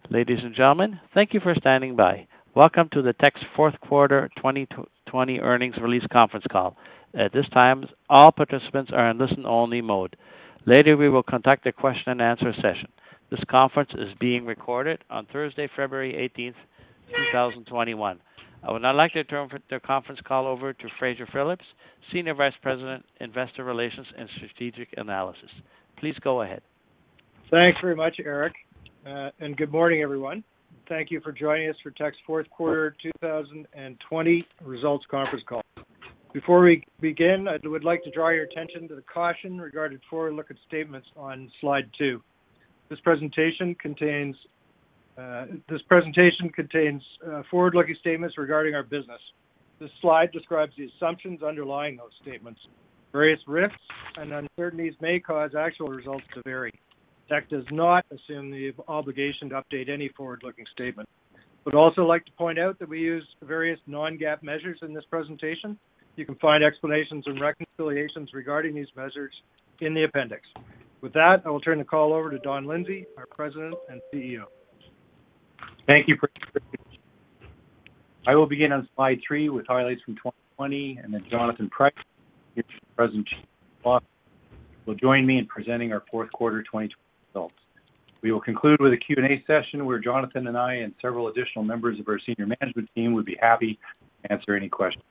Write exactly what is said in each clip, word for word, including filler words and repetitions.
Ladies and gentlemen, thank you for standing by. Welcome to the Teck's fourth quarter twenty twenty earnings release conference call. At this time, all participants are in listen-only mode. Later, we will conduct a question-and-answer session. This conference is being recorded on Thursday, February eighteenth, twenty twenty-one. I would now like to turn the conference call over to Fraser Phillips, Senior Vice President, Investor Relations and Strategic Analysis. Please go ahead. Thanks very much, Eric, uh, and good morning, everyone. Thank you for joining us for Teck's fourth quarter two thousand twenty results conference call. Before we begin, I would like to draw your attention to the caution regarding forward-looking statements on slide two. This presentation contains uh, this presentation contains uh, forward-looking statements regarding our business. This slide describes the assumptions underlying those statements. Various risks and uncertainties may cause actual results to vary. Teck does not assume the obligation to update any forward-looking statement. Would also like to point out that we use various non-GAAP measures in this presentation. You can find explanations and reconciliations regarding these measures in the appendix. With that, I will turn the call over to Don Lindsay, our President and C E O. Thank you. For I will begin on slide three with highlights from twenty twenty, and then Jonathan Price, President Chief Officer, will join me in presenting our fourth quarter twenty twenty results. We will conclude with a Q and A session where Jonathan and I and several additional members of our senior management team would be happy to answer any questions.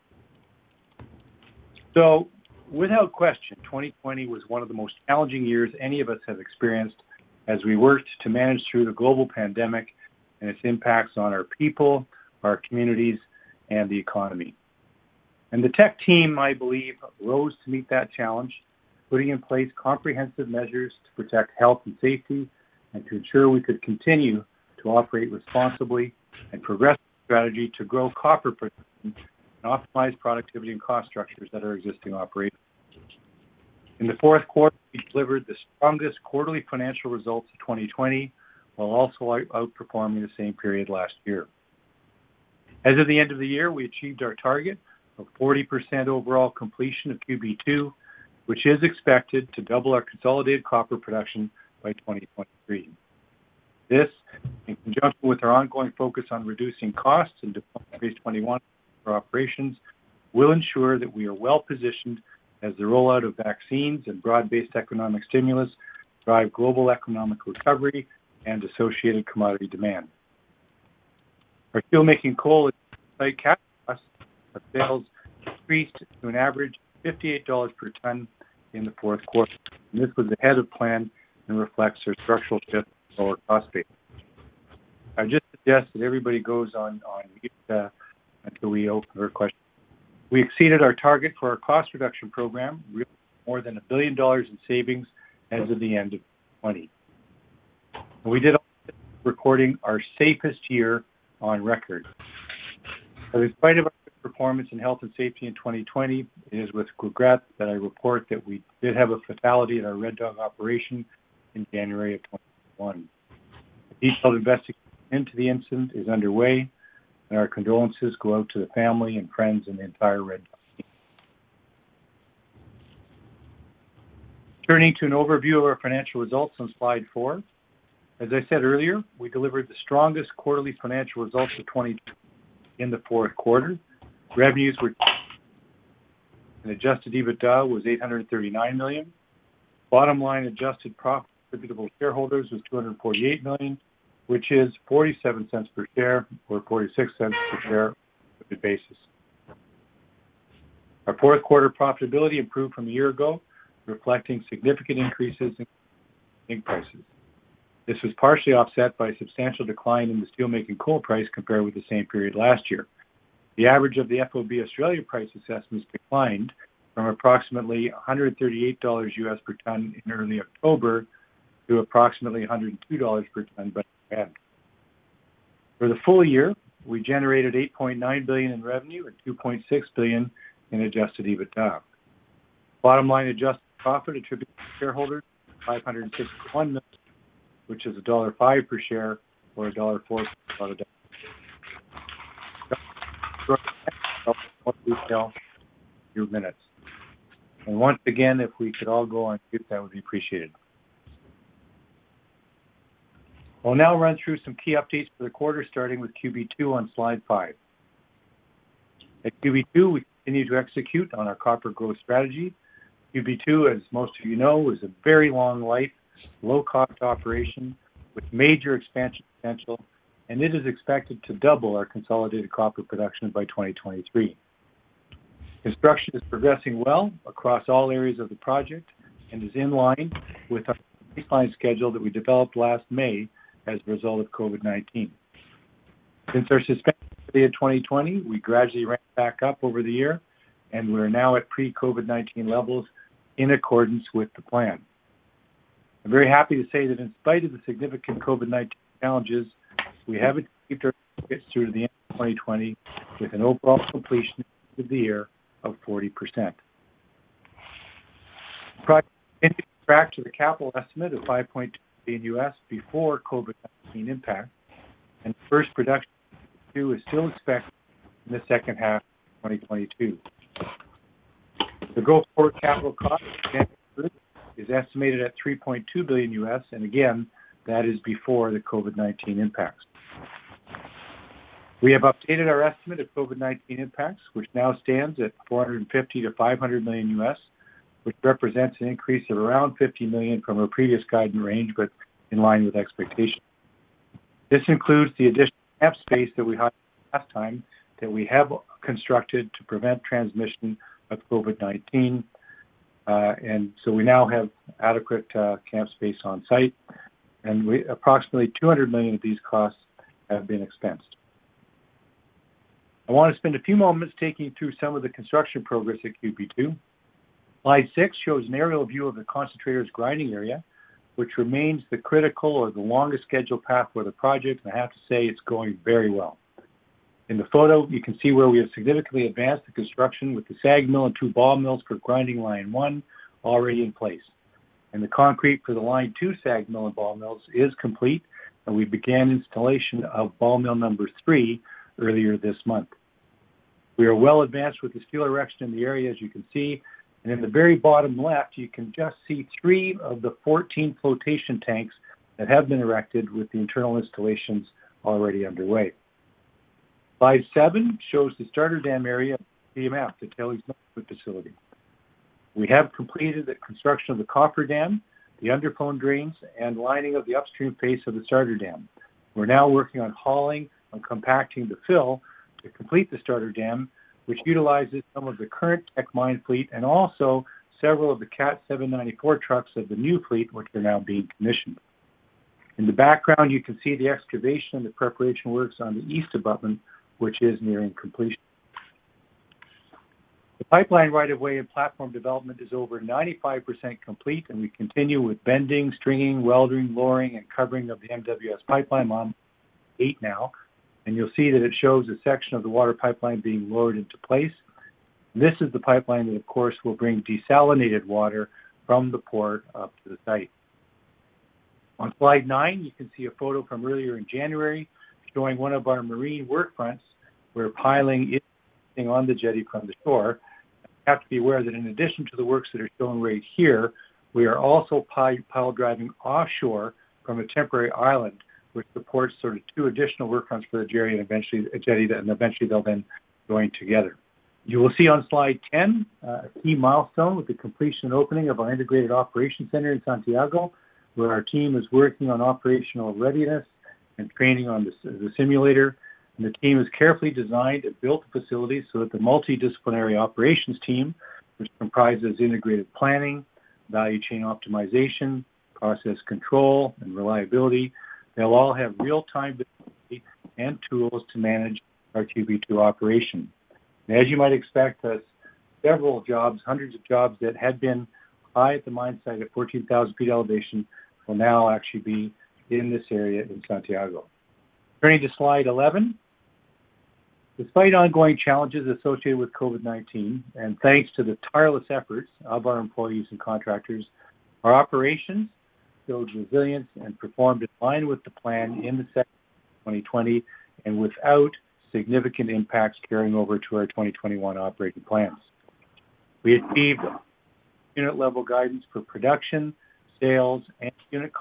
So, without question, twenty twenty was one of the most challenging years any of us have experienced as we worked to manage through the global pandemic and its impacts on our people, our communities, and the economy. And the Teck team, I believe, rose to meet that challenge, putting in place comprehensive measures to protect health and safety and to ensure we could continue to operate responsibly and progress the strategy to grow copper production and optimize productivity and cost structures at our existing operations. In the fourth quarter, we delivered the strongest quarterly financial results of twenty twenty, while also out- outperforming the same period last year. As of the end of the year, we achieved our target of forty percent overall completion of Q B two, which is expected to double our consolidated copper production by twenty twenty-three. This, in conjunction with our ongoing focus on reducing costs and deploying Phase twenty-one for operations, will ensure that we are well positioned as the rollout of vaccines and broad-based economic stimulus drive global economic recovery and associated commodity demand. Our steelmaking coal site cash costs of sales increased to an average of fifty-eight dollars per ton in the fourth quarter. And this was ahead of plan and reflects our structural shift to lower cost base. I just suggest that everybody goes on, on mute uh, until we open our questions. We exceeded our target for our cost reduction program, more than a billion dollars in savings as of the end of twenty. And we did all this recording our safest year on record. But in spite of our performance in health and safety in twenty twenty, it is with regret that I report that we did have a fatality at our Red Dog operation in January of twenty twenty-one. A detailed investigation into the incident is underway, and our condolences go out to the family and friends and the entire Red Dog team. Turning to an overview of our financial results on slide four. As I said earlier, we delivered the strongest quarterly financial results of twenty twenty in the fourth quarter. Revenues were and adjusted EBITDA was eight hundred thirty-nine million dollars. Bottom line adjusted profit attributable to shareholders was two hundred forty-eight million dollars, which is forty-seven cents per share or forty-six cents per share on a basis. Our fourth quarter profitability improved from a year ago, reflecting significant increases in zinc prices. This was partially offset by a substantial decline in the steelmaking coal price compared with the same period last year. The average of the F O B Australia price assessments declined from approximately one hundred thirty-eight dollars U S per ton in early October to approximately one hundred two dollars per ton by the end. For the full year, we generated eight point nine billion dollars in revenue and two point six billion dollars in adjusted EBITDA. Bottom line adjusted profit attributed to shareholders, five hundred sixty-one million dollars, which is one dollar and five cents per share or one dollar and four cents per dollar. Detail, few minutes. And once again, if we could all go on mute, that would be appreciated. I'll now run through some key updates for the quarter, starting with Q B two on slide five. At Q B two, we continue to execute on our copper growth strategy. Q B two, as most of you know, is a very long life, low-cost operation with major expansion potential, and it is expected to double our consolidated copper production by twenty twenty-three. Construction is progressing well across all areas of the project and is in line with our baseline schedule that we developed last May as a result of COVID nineteen. Since our suspension in twenty twenty, we gradually ramped back up over the year, and we're now at pre-COVID nineteen levels in accordance with the plan. I'm very happy to say that in spite of the significant COVID nineteen challenges, we have achieved our targets through to the end of twenty twenty with an overall completion of the year of forty percent. The project continues to track to the capital estimate of five point two billion U S before COVID nineteen impact, and first production is still expected in the second half of twenty twenty-two. The go-forward capital cost is estimated at three point two billion U S, and again, that is before the COVID nineteen impacts. We have updated our estimate of COVID nineteen impacts, which now stands at four hundred fifty to five hundred million U S, which represents an increase of around fifty million from our previous guidance range, but in line with expectations. This includes the additional camp space that we had last time that we have constructed to prevent transmission of COVID nineteen. Uh, and so we now have adequate uh, camp space on site, and we, approximately two hundred million of these costs have been expensed. I want to spend a few moments taking you through some of the construction progress at Q B two. Slide six shows an aerial view of the concentrator's grinding area, which remains the critical or the longest scheduled path for the project, and I have to say it's going very well. In the photo, you can see where we have significantly advanced the construction with the SAG mill and two ball mills for grinding line one already in place. And the concrete for the line two SAG mill and ball mills is complete, and we began installation of ball mill number three earlier this month. We are well advanced with the steel erection in the area, as you can see, and in the very bottom left, you can just see three of the fourteen flotation tanks that have been erected with the internal installations already underway. Slide seven shows the starter dam area of T M F, the tailings management facility. We have completed the construction of the coffer dam, the underflow drains, and lining of the upstream face of the starter dam. We're now working on hauling and compacting the fill to complete the starter dam, which utilizes some of the current Teck mine fleet and also several of the Cat seven ninety-four trucks of the new fleet, which are now being commissioned. In the background, you can see the excavation and the preparation works on the east abutment, which is nearing completion. The pipeline right-of-way and platform development is over ninety-five percent complete, and we continue with bending, stringing, welding, lowering, and covering of the M W S pipeline on eight now. And you'll see that it shows a section of the water pipeline being lowered into place. This is the pipeline that, of course, will bring desalinated water from the port up to the site. On slide nine, you can see a photo from earlier in January showing one of our marine work fronts where piling is on the jetty from the shore. You have to be aware that in addition to the works that are shown right here, we are also pile driving offshore from a temporary island, which supports sort of two additional work fronts for the jetty and eventually a jetty that, and eventually they'll then join together. You will see on slide ten uh, a key milestone with the completion and opening of our Integrated Operations Center in Santiago, where our team is working on operational readiness and training on the, the simulator. And the team has carefully designed and built the facility so that the multidisciplinary operations team, which comprises integrated planning, value chain optimization, process control, and reliability, they'll all have real-time visibility and tools to manage our Q B two operation. And as you might expect, uh, several jobs, hundreds of jobs that had been high at the mine site at fourteen thousand feet elevation will now actually be in this area in Santiago. Turning to slide eleven, despite ongoing challenges associated with COVID nineteen, and thanks to the tireless efforts of our employees and contractors, our operations showed resilience and performed in line with the plan in the second half of twenty twenty and without significant impacts carrying over to our twenty twenty-one operating plans. We achieved unit level guidance for production, sales, and unit costs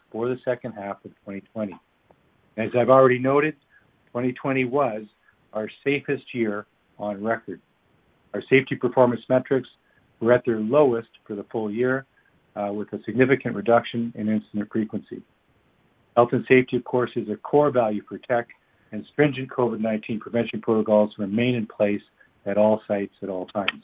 for the second half of twenty twenty. As I've already noted, twenty twenty was our safest year on record. Our safety performance metrics were at their lowest for the full year, uh, with a significant reduction in incident frequency. Health and safety, of course, is a core value for Teck, and stringent COVID nineteen prevention protocols remain in place at all sites at all times.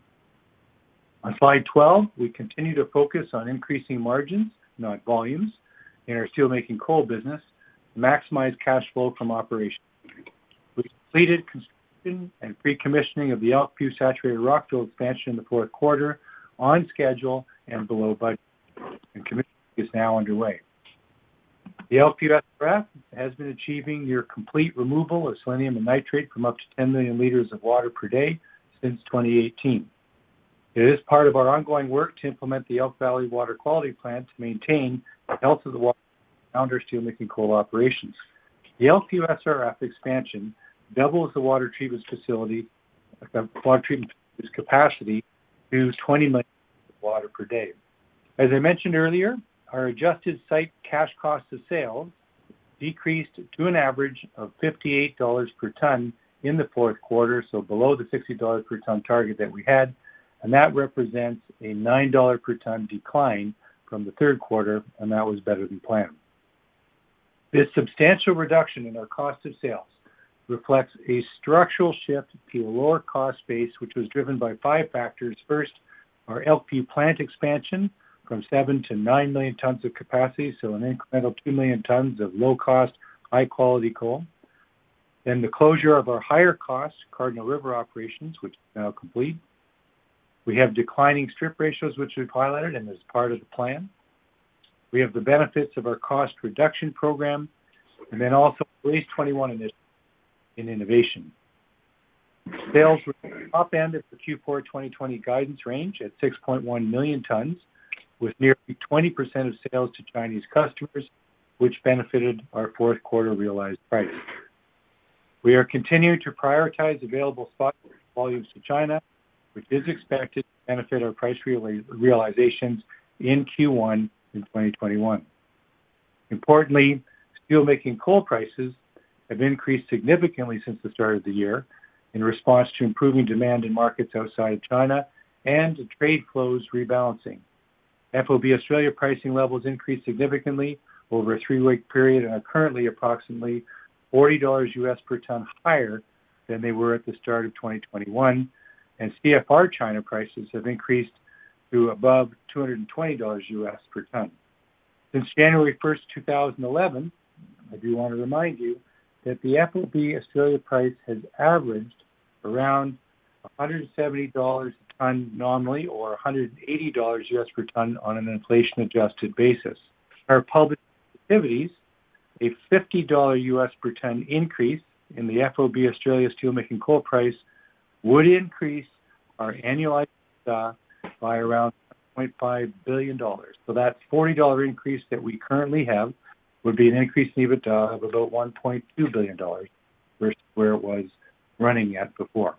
On slide twelve, we continue to focus on increasing margins, not volumes, in our steelmaking coal business to maximize cash flow from operations. We completed construction and pre-commissioning of the Elkview Saturated Rockfill expansion in the fourth quarter on schedule and below budget, and commissioning is now underway. The Elkview S R F has been achieving near complete removal of selenium and nitrate from up to ten million liters of water per day since twenty eighteen. It is part of our ongoing work to implement the Elk Valley Water Quality Plan to maintain the health of the water around our steelmaking coal operations. The Elkview S R F expansion doubles the water treatment facility, the water treatment capacity to twenty million liters of water per day. As I mentioned earlier, our adjusted site cash cost of sales decreased to an average of fifty-eight dollars per ton in the fourth quarter, so below the sixty dollars per ton target that we had, and that represents a nine dollars per ton decline from the third quarter, and that was better than planned. This substantial reduction in our cost of sales reflects a structural shift to a lower cost base, which was driven by five factors. First, our Elkview plant expansion from seven to nine million tons of capacity, so an incremental two million tons of low-cost, high-quality coal. Then the closure of our higher-cost Cardinal River operations, which is now complete. We have declining strip ratios, which we've highlighted and is part of the plan. We have the benefits of our cost reduction program, and then also Race twenty-one initiative in innovation. Sales were at the top end of the Q four twenty twenty guidance range at six point one million tons, with nearly twenty percent of sales to Chinese customers, which benefited our fourth quarter realized price. We are continuing to prioritize available spot volumes to China, which is expected to benefit our price realizations in Q one in twenty twenty-one. Importantly, steelmaking coal prices have increased significantly since the start of the year in response to improving demand in markets outside of China and trade flows rebalancing. F O B Australia pricing levels increased significantly over a three-week period and are currently approximately forty dollars U S per ton higher than they were at the start of twenty twenty-one, and C F R China prices have increased to above two hundred twenty dollars U S per ton. Since January first, two thousand eleven, I do want to remind you that the F O B Australia price has averaged around one hundred seventy dollars a ton nominally, or one hundred eighty dollars U S per ton on an inflation-adjusted basis. Our public activities, a fifty dollars U S per ton increase in the F O B Australia steelmaking coal price would increase our annualized EBITDA by around one point five billion dollars. So that forty dollars increase that we currently have would be an increase in EBITDA of about one point two billion dollars versus where it was running at before.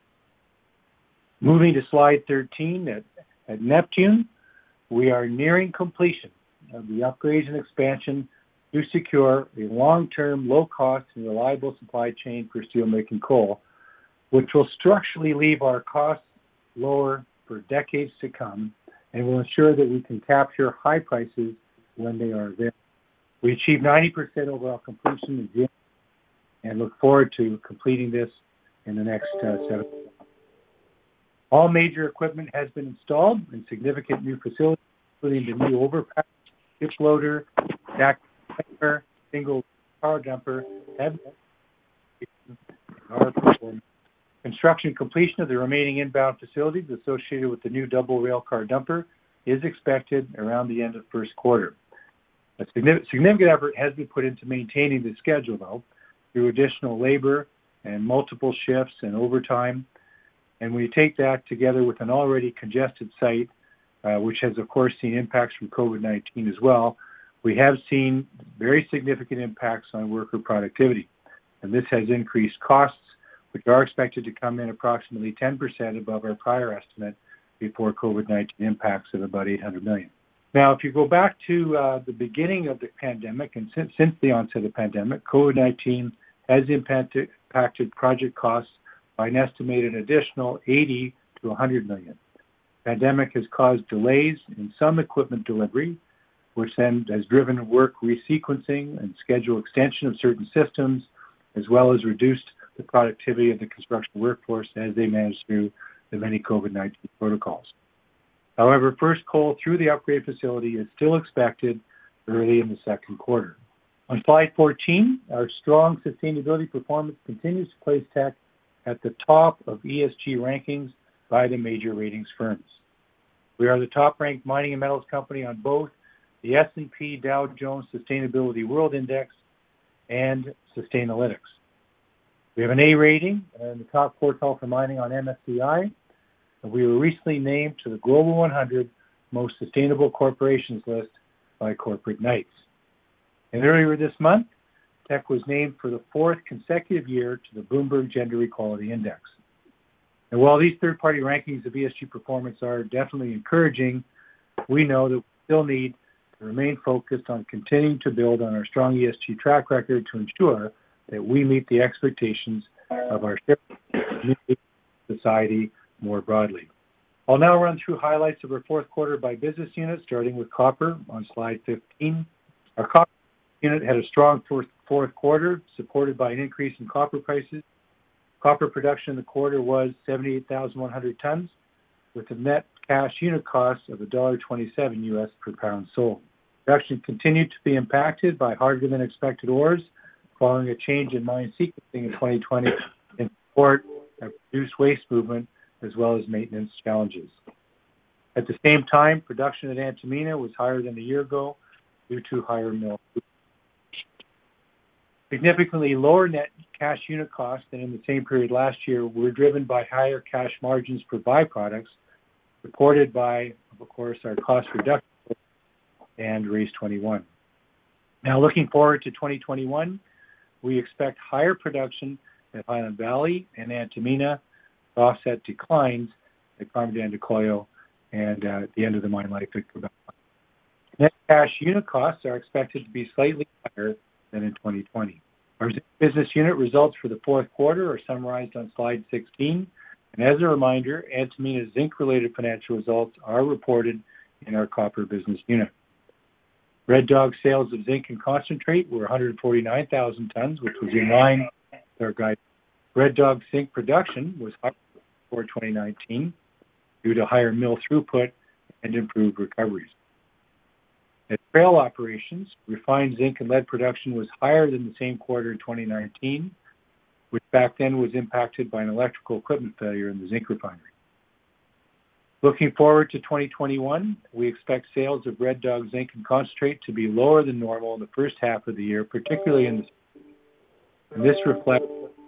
Moving to slide thirteen, at, at Neptune, we are nearing completion of the upgrades and expansion to secure a long-term, low-cost, and reliable supply chain for steelmaking coal, which will structurally leave our costs lower for decades to come and will ensure that we can capture high prices when they are available. We achieved ninety percent overall completion in June and look forward to completing this in the next uh, seven months. All major equipment has been installed in significant new facilities, including the new overpass, skip loader, stack dumper, single power dumper, and construction completion of the remaining inbound facilities associated with the new double rail car dumper is expected around the end of first quarter. A significant effort has been put into maintaining the schedule, though, through additional labor and multiple shifts and overtime. And we take that together with an already congested site, uh, which has, of course, seen impacts from COVID nineteen as well. We have seen very significant impacts on worker productivity. And this has increased costs, which are expected to come in approximately ten percent above our prior estimate before COVID nineteen impacts of about eight hundred million dollars. Now, if you go back to uh, the beginning of the pandemic, and since, since the onset of the pandemic, COVID nineteen has impacted, impacted project costs by an estimated additional eighty to one hundred million. The pandemic has caused delays in some equipment delivery, which then has driven work resequencing and schedule extension of certain systems, as well as reduced the productivity of the construction workforce as they manage through the many COVID nineteen protocols. However, first coal through the upgrade facility is still expected early in the second quarter. On slide fourteen, our strong sustainability performance continues to place Teck at the top of E S G rankings by the major ratings firms. We are the top-ranked mining and metals company on both the S and P Dow Jones Sustainability World Index and Sustainalytics. We have an A rating in the top quartile for mining on M S C I, and we were recently named to the Global one hundred Most Sustainable Corporations list by Corporate Knights. And earlier this month, Teck was named for the fourth consecutive year to the Bloomberg Gender Equality Index. And while these third-party rankings of E S G performance are definitely encouraging, we know that we still need to remain focused on continuing to build on our strong E S G track record to ensure that we meet the expectations of our community, society more broadly. I'll now run through highlights of our fourth quarter by business unit, starting with copper on slide fifteen. Our copper unit had a strong fourth, fourth quarter, supported by an increase in copper prices. Copper production in the quarter was seventy-eight thousand one hundred tons, with a net cash unit cost of one dollar twenty-seven U S per pound sold. Production continued to be impacted by harder than expected ores, following a change in mine sequencing in twenty twenty in support of reduced waste movement as well as maintenance challenges. At the same time, production at Antamina was higher than a year ago due to higher mill. Significantly lower net cash unit costs than in the same period last year were driven by higher cash margins for byproducts, supported by, of course, our cost reduction and RACE twenty-one. Now, looking forward to twenty twenty-one, we expect higher production at Highland Valley and Antamina to offset declines at Carmen de Andacollo and uh, at the end of the mine life at Quebec. Net cash unit costs are expected to be slightly higher than in twenty twenty. Our business unit results for the fourth quarter are summarized on slide sixteen. And as a reminder, Antamina's zinc-related financial results are reported in our copper business unit. Red Dog sales of zinc and concentrate were one hundred forty-nine thousand tons, which was in line with our guidance. Red Dog zinc production was higher for twenty nineteen due to higher mill throughput and improved recoveries. At Trail operations, refined zinc and lead production was higher than the same quarter in twenty nineteen, which back then was impacted by an electrical equipment failure in the zinc refinery. Looking forward to twenty twenty-one, we expect sales of Red Dog zinc and concentrate to be lower than normal in the first half of the year, particularly in the and this reflects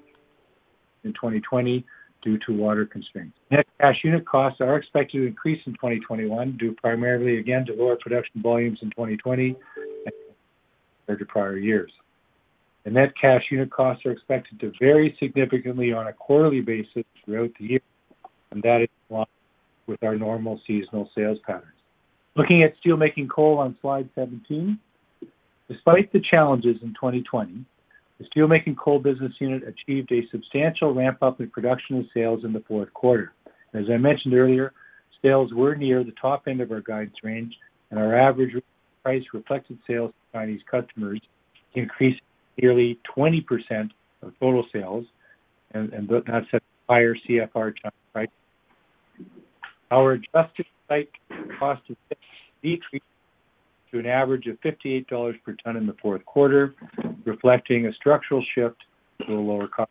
in twenty twenty due to water constraints. Net cash unit costs are expected to increase in twenty twenty-one due primarily again to lower production volumes in twenty twenty compared to prior years. The net cash unit costs are expected to vary significantly on a quarterly basis throughout the year, and that is in line with our normal seasonal sales patterns. Looking at steelmaking coal on slide seventeen, despite the challenges in twenty twenty, the steelmaking coal business unit achieved a substantial ramp-up in production and sales in the fourth quarter. As I mentioned earlier, sales were near the top end of our guidance range, and our average price reflected sales to Chinese customers increased nearly twenty percent of total sales, and, and that's at higher C F R China price. Our adjusted site cost of sales decreased to an average of fifty-eight dollars per ton in the fourth quarter, reflecting a structural shift to a lower cost.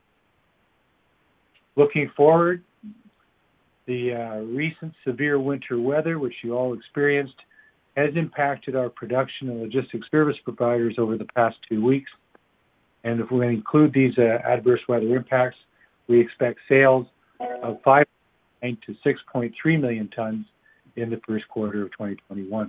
Looking forward, the uh, recent severe winter weather, which you all experienced, has impacted our production and logistics service providers over the past two weeks. And if we include these uh, adverse weather impacts, we expect sales of five to six point three million tons in the first quarter of twenty twenty-one.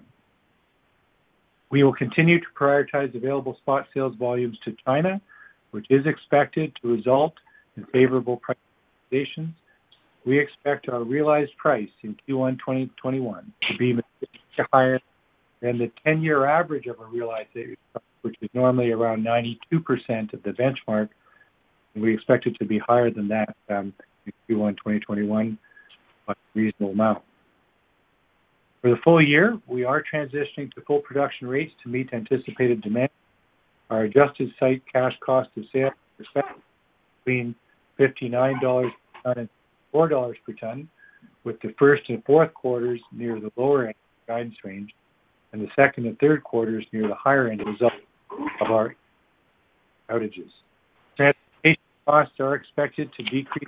We will continue to prioritize available spot sales volumes to China, which is expected to result in favorable price realizations. We expect our realized price in Q one twenty twenty-one to be higher than the ten-year average of a realized savings, which is normally around ninety-two percent of the benchmark. And we expect it to be higher than that um, in Q one twenty twenty-one by a reasonable amount. For the full year, we are transitioning to full production rates to meet anticipated demand. Our adjusted site cash cost of sales is expected between fifty-nine dollars per ton and four dollars per ton, with the first and fourth quarters near the lower end of the guidance range, and the second and third quarters near the higher end as a result of our outages. Transportation costs are expected to decrease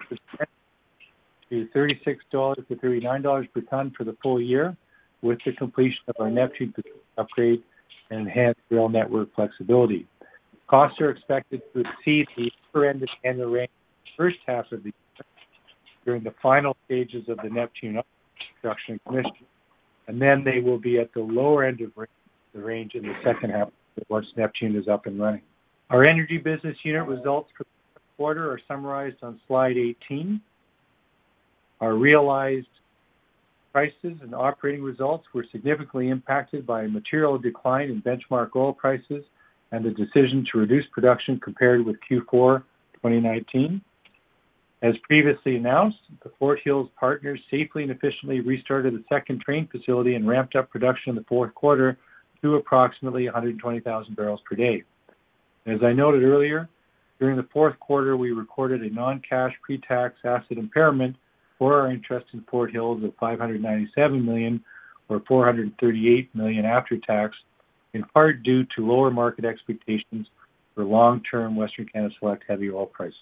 to thirty-six dollars to thirty-nine dollars per ton for the full year, with the completion of our Neptune upgrade and enhanced rail network flexibility. Costs are expected to exceed the upper end of the annual range in the first half of the year during the final stages of the Neptune construction and commissioning, and then they will be at the lower end of the range in the second half once Neptune is up and running. Our energy business unit results for the quarter are summarized on slide eighteen. Our realized prices and operating results were significantly impacted by a material decline in benchmark oil prices and the decision to reduce production compared with Q four twenty nineteen. As previously announced, the Fort Hills partners safely and efficiently restarted the second train facility and ramped up production in the fourth quarter to approximately one hundred twenty thousand barrels per day. As I noted earlier, during the fourth quarter, we recorded a non-cash pre-tax asset impairment for our interest in Fort Hills of five hundred ninety-seven million dollars or four hundred thirty-eight million dollars after tax, in part due to lower market expectations for long-term Western Canada Select heavy oil prices.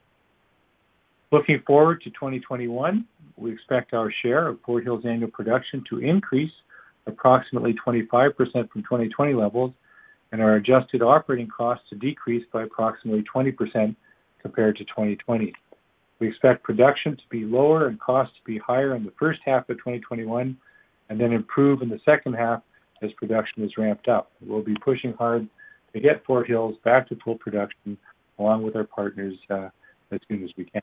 Looking forward to twenty twenty-one, we expect our share of Fort Hills annual production to increase approximately twenty-five percent from twenty twenty levels, and our adjusted operating costs to decrease by approximately twenty percent compared to twenty twenty. We expect production to be lower and costs to be higher in the first half of twenty twenty-one and then improve in the second half as production is ramped up. We'll be pushing hard to get Fort Hills back to full production along with our partners uh, as soon as we can.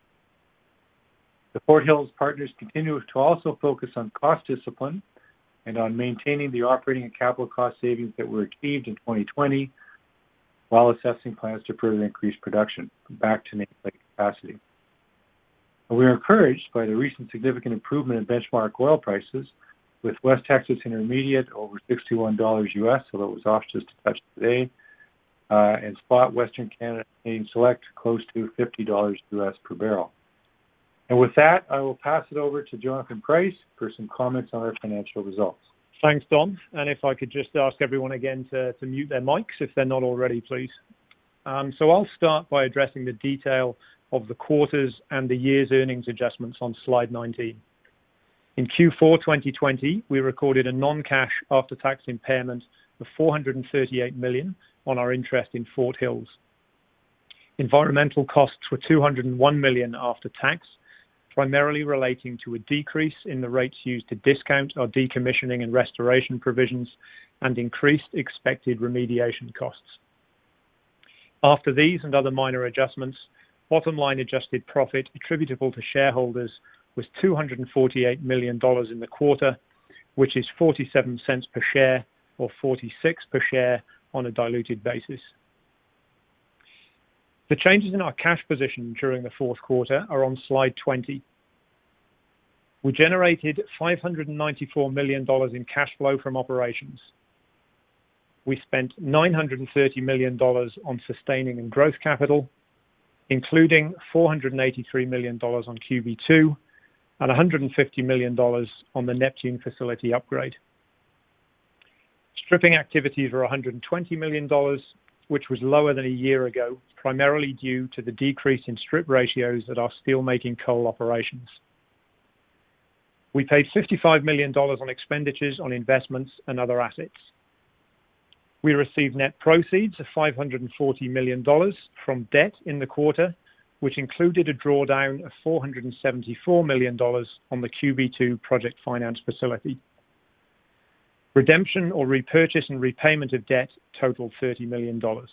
The Fort Hills partners continue to also focus on cost discipline and on maintaining the operating and capital cost savings that were achieved in twenty twenty while assessing plans to further increase production back to nameplate capacity. And we are encouraged by the recent significant improvement in benchmark oil prices, with West Texas Intermediate over sixty-one dollars U S, although it was off just a touch today, uh, and spot Western Canada Canadian Select close to fifty dollars U S per barrel. And with that, I will pass it over to Jonathan Price for some comments on our financial results. Thanks, Don. And if I could just ask everyone again to, to mute their mics if they're not already, please. Um, so I'll start by addressing the detail of the quarters and the year's earnings adjustments on slide nineteen. In Q four twenty twenty, we recorded a non-cash after-tax impairment of four hundred thirty-eight million dollars on our interest in Fort Hills. Environmental costs were two hundred one million dollars after tax, primarily relating to a decrease in the rates used to discount our decommissioning and restoration provisions and increased expected remediation costs. After these and other minor adjustments, bottom line adjusted profit attributable to shareholders was two hundred forty-eight million dollars in the quarter, which is forty-seven cents per share or forty-six per share on a diluted basis. The changes in our cash position during the fourth quarter are on slide twenty. We generated five hundred ninety-four million dollars in cash flow from operations. We spent nine hundred thirty million dollars on sustaining and growth capital, including four hundred eighty-three million dollars on Q B two and one hundred fifty million dollars on the Neptune facility upgrade. Stripping activities were one hundred twenty million dollars, which was lower than a year ago, primarily due to the decrease in strip ratios at our steelmaking coal operations. We paid fifty-five million dollars on expenditures on investments and other assets. We received net proceeds of five hundred forty million dollars from debt in the quarter, which included a drawdown of four hundred seventy-four million dollars on the Q B two project finance facility. Redemption or repurchase and repayment of debt totaled thirty million dollars.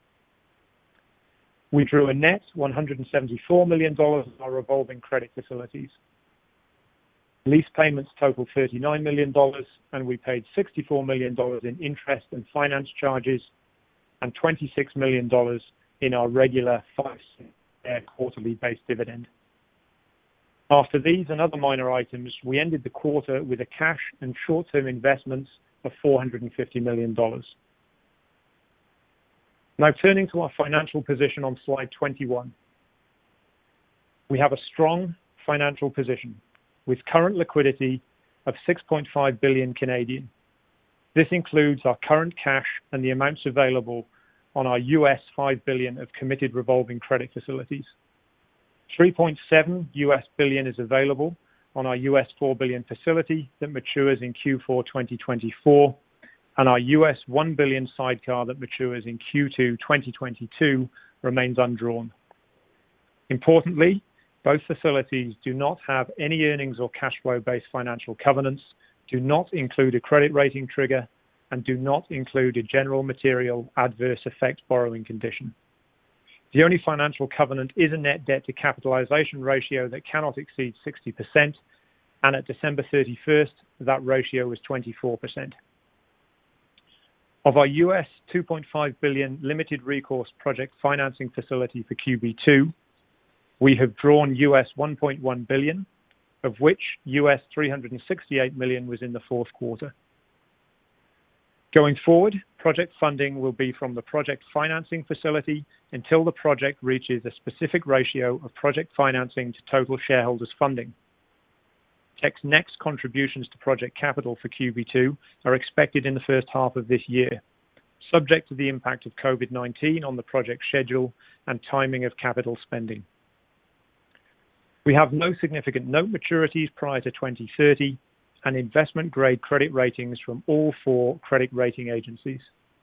We drew a net one hundred seventy-four million dollars on our revolving credit facilities. Lease payments totaled thirty-nine million dollars, and we paid sixty-four million dollars in interest and finance charges and twenty-six million dollars in our regular five cent quarterly base dividend. After these and other minor items, we ended the quarter with a cash and short-term investments of four hundred fifty million dollars. Now turning to our financial position on slide twenty-one. We have a strong financial position with current liquidity of six point five billion Canadian. This includes our current cash and the amounts available on our U S five billion of committed revolving credit facilities. three point seven U S billion is available on our U S four billion facility that matures in Q four twenty twenty-four, and our U S one billion sidecar that matures in Q two twenty twenty-two remains undrawn. Importantly, both facilities do not have any earnings or cash flow-based financial covenants, do not include a credit rating trigger, and do not include a general material adverse effect borrowing condition. The only financial covenant is a net debt to capitalization ratio that cannot exceed sixty percent, and at December thirty-first, that ratio was twenty-four percent. Of our U S two point five billion limited recourse project financing facility for Q B two, we have drawn U S one point one billion, of which U S three hundred sixty-eight million was in the fourth quarter. Going forward, project funding will be from the project financing facility until the project reaches a specific ratio of project financing to total shareholders funding. Teck's next contributions to project capital for Q B two are expected in the first half of this year, subject to the impact of COVID nineteen on the project schedule and timing of capital spending. We have no significant note maturities prior to twenty thirty and investment-grade credit ratings from all four credit rating agencies.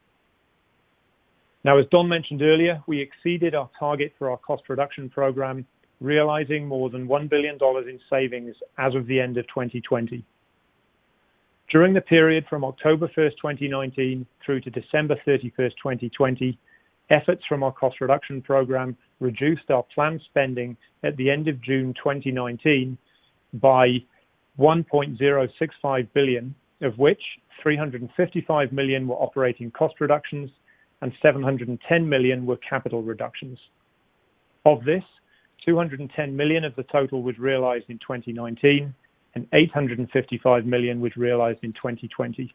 Now, as Don mentioned earlier, we exceeded our target for our cost reduction program, realizing more than one billion dollars in savings as of the end of twenty twenty. During the period from October first, twenty nineteen through to December thirty-first, twenty twenty, efforts from our cost reduction program reduced our planned spending at the end of June twenty nineteen by one point zero six five billion dollars, of which three hundred fifty-five million dollars were operating cost reductions and seven hundred ten million dollars were capital reductions. Of this, two hundred ten million dollars of the total was realized in twenty nineteen and eight hundred fifty-five million dollars was realized in twenty twenty.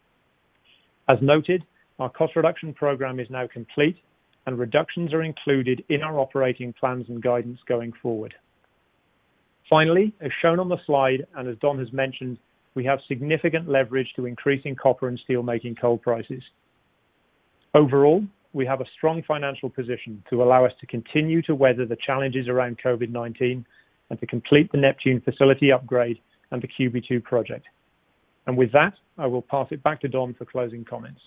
As noted, our cost reduction program is now complete and reductions are included in our operating plans and guidance going forward. Finally, as shown on the slide, and as Don has mentioned, we have significant leverage to increasing copper and steelmaking coal prices. Overall, we have a strong financial position to allow us to continue to weather the challenges around COVID nineteen and to complete the Neptune facility upgrade and the Q B two project. And with that, I will pass it back to Don for closing comments.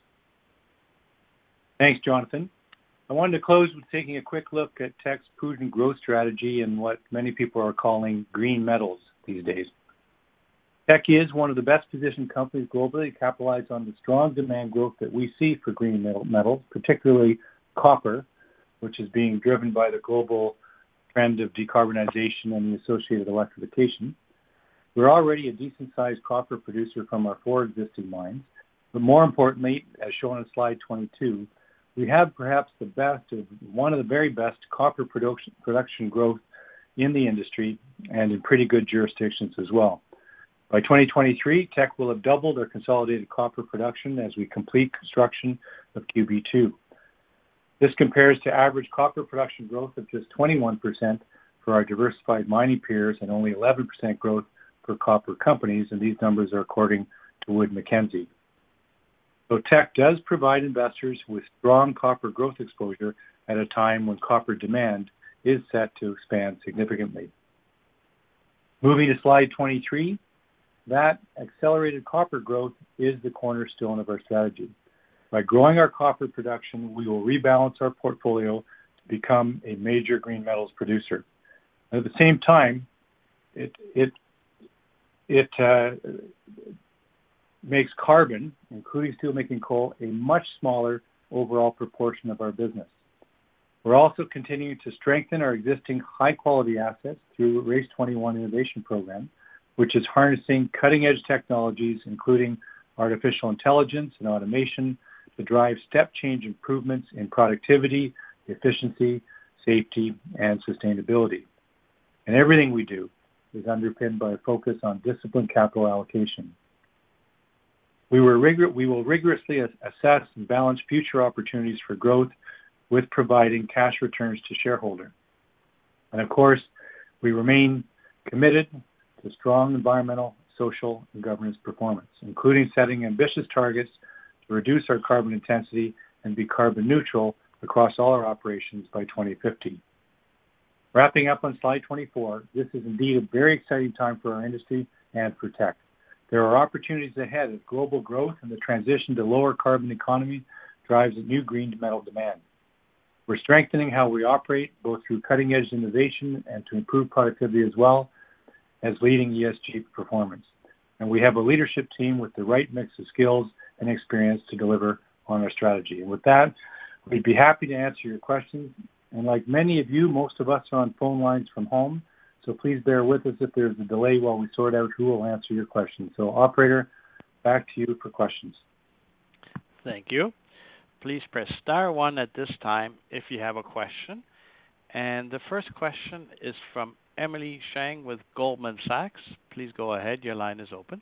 Thanks, Jonathan. I wanted to close with taking a quick look at Teck's prudent growth strategy and what many people are calling green metals these days. Teck is one of the best positioned companies globally to capitalize on the strong demand growth that we see for green metals, particularly copper, which is being driven by the global trend of decarbonization and the associated electrification. We're already a decent-sized copper producer from our four existing mines, but more importantly, as shown on slide twenty-two, we have perhaps the best, one of the very best copper production, production growth in the industry and in pretty good jurisdictions as well. By twenty twenty-three, Teck will have doubled our consolidated copper production as we complete construction of Q B two. This compares to average copper production growth of just twenty-one percent for our diversified mining peers and only eleven percent growth for copper companies, and these numbers are according to Wood Mackenzie. So Teck does provide investors with strong copper growth exposure at a time when copper demand is set to expand significantly. Moving to slide twenty-three, that accelerated copper growth is the cornerstone of our strategy. By growing our copper production, we will rebalance our portfolio to become a major green metals producer. At the same time, it it it uh, makes carbon, including steelmaking coal, a much smaller overall proportion of our business. We're also continuing to strengthen our existing high-quality assets through RACE twenty-one innovation program, which is harnessing cutting-edge technologies, including artificial intelligence and automation, to drive step-change improvements in productivity, efficiency, safety, and sustainability. And everything we do is underpinned by a focus on disciplined capital allocation. We, were rigor- we will rigorously assess and balance future opportunities for growth with providing cash returns to shareholders. And of course, we remain committed to strong environmental, social, and governance performance, including setting ambitious targets to reduce our carbon intensity and be carbon neutral across all our operations by twenty fifty. Wrapping up on slide twenty-four, this is indeed a very exciting time for our industry and for Teck. There are opportunities ahead as global growth and the transition to lower carbon economy drives a new green metal demand. We're strengthening how we operate, both through cutting-edge innovation and to improve productivity as well as leading E S G performance. And we have a leadership team with the right mix of skills and experience to deliver on our strategy. And with that, we'd be happy to answer your questions. And like many of you, most of us are on phone lines from home, so please bear with us if there's a delay while we sort out who will answer your questions. So, operator, back to you for questions. Thank you. Please press star one at this time if you have a question. And the first question is from Emily Chieng with Goldman Sachs. Please go ahead. Your line is open.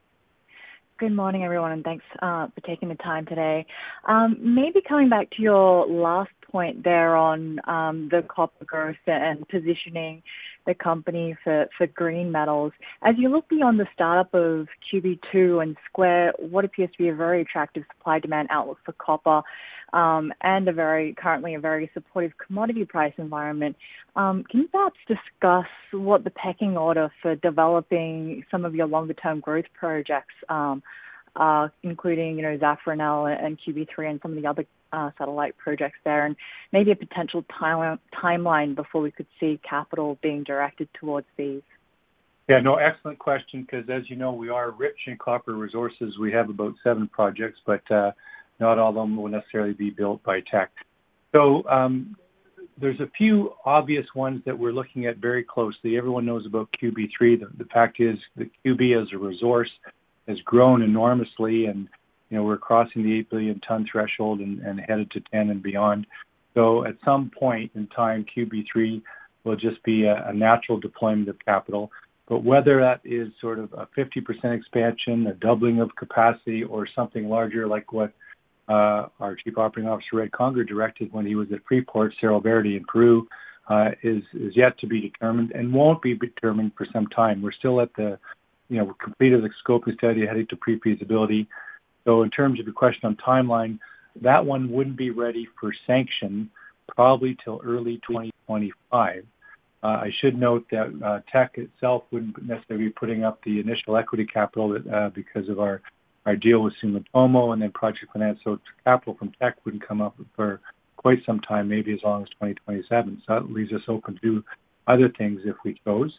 Good morning, everyone, and thanks uh, for taking the time today. Um, maybe coming back to your last point there on um, the copper growth and positioning the company for, for green metals. As you look beyond the startup of Q B two and square what appears to be a very attractive supply-demand outlook for copper um, and a very currently a very supportive commodity price environment, um, can you perhaps discuss what the pecking order for developing some of your longer-term growth projects, um, uh, including you know Zafranal and Q B three and some of the other Uh, satellite projects there, and maybe a potential time, timeline before we could see capital being directed towards these? Yeah, no, excellent question, because as you know, we are rich in copper resources. We have about seven projects, but uh, not all of them will necessarily be built by Teck. So um, there's a few obvious ones that we're looking at very closely. Everyone knows about Q B three. The, the fact is that Q B as a resource has grown enormously, and you know, we're crossing the eight billion ton threshold and, and headed to ten and beyond. So at some point in time, Q B three will just be a, a natural deployment of capital. But whether that is sort of a fifty percent expansion, a doubling of capacity, or something larger like what uh, our Chief Operating Officer, Red Conger, directed when he was at Freeport, Cerro Verde in Peru, uh, is, is yet to be determined and won't be determined for some time. We're still at the, you know, we completed the scoping study heading to pre-feasibility. So in terms of your question on timeline, that one wouldn't be ready for sanction probably till early twenty twenty-five. Uh, I should note that uh, Teck itself wouldn't necessarily be putting up the initial equity capital uh, because of our, our deal with Sumitomo and then project finance. So capital from Teck wouldn't come up for quite some time, maybe as long as twenty twenty-seven. So that leaves us open to do other things if we chose.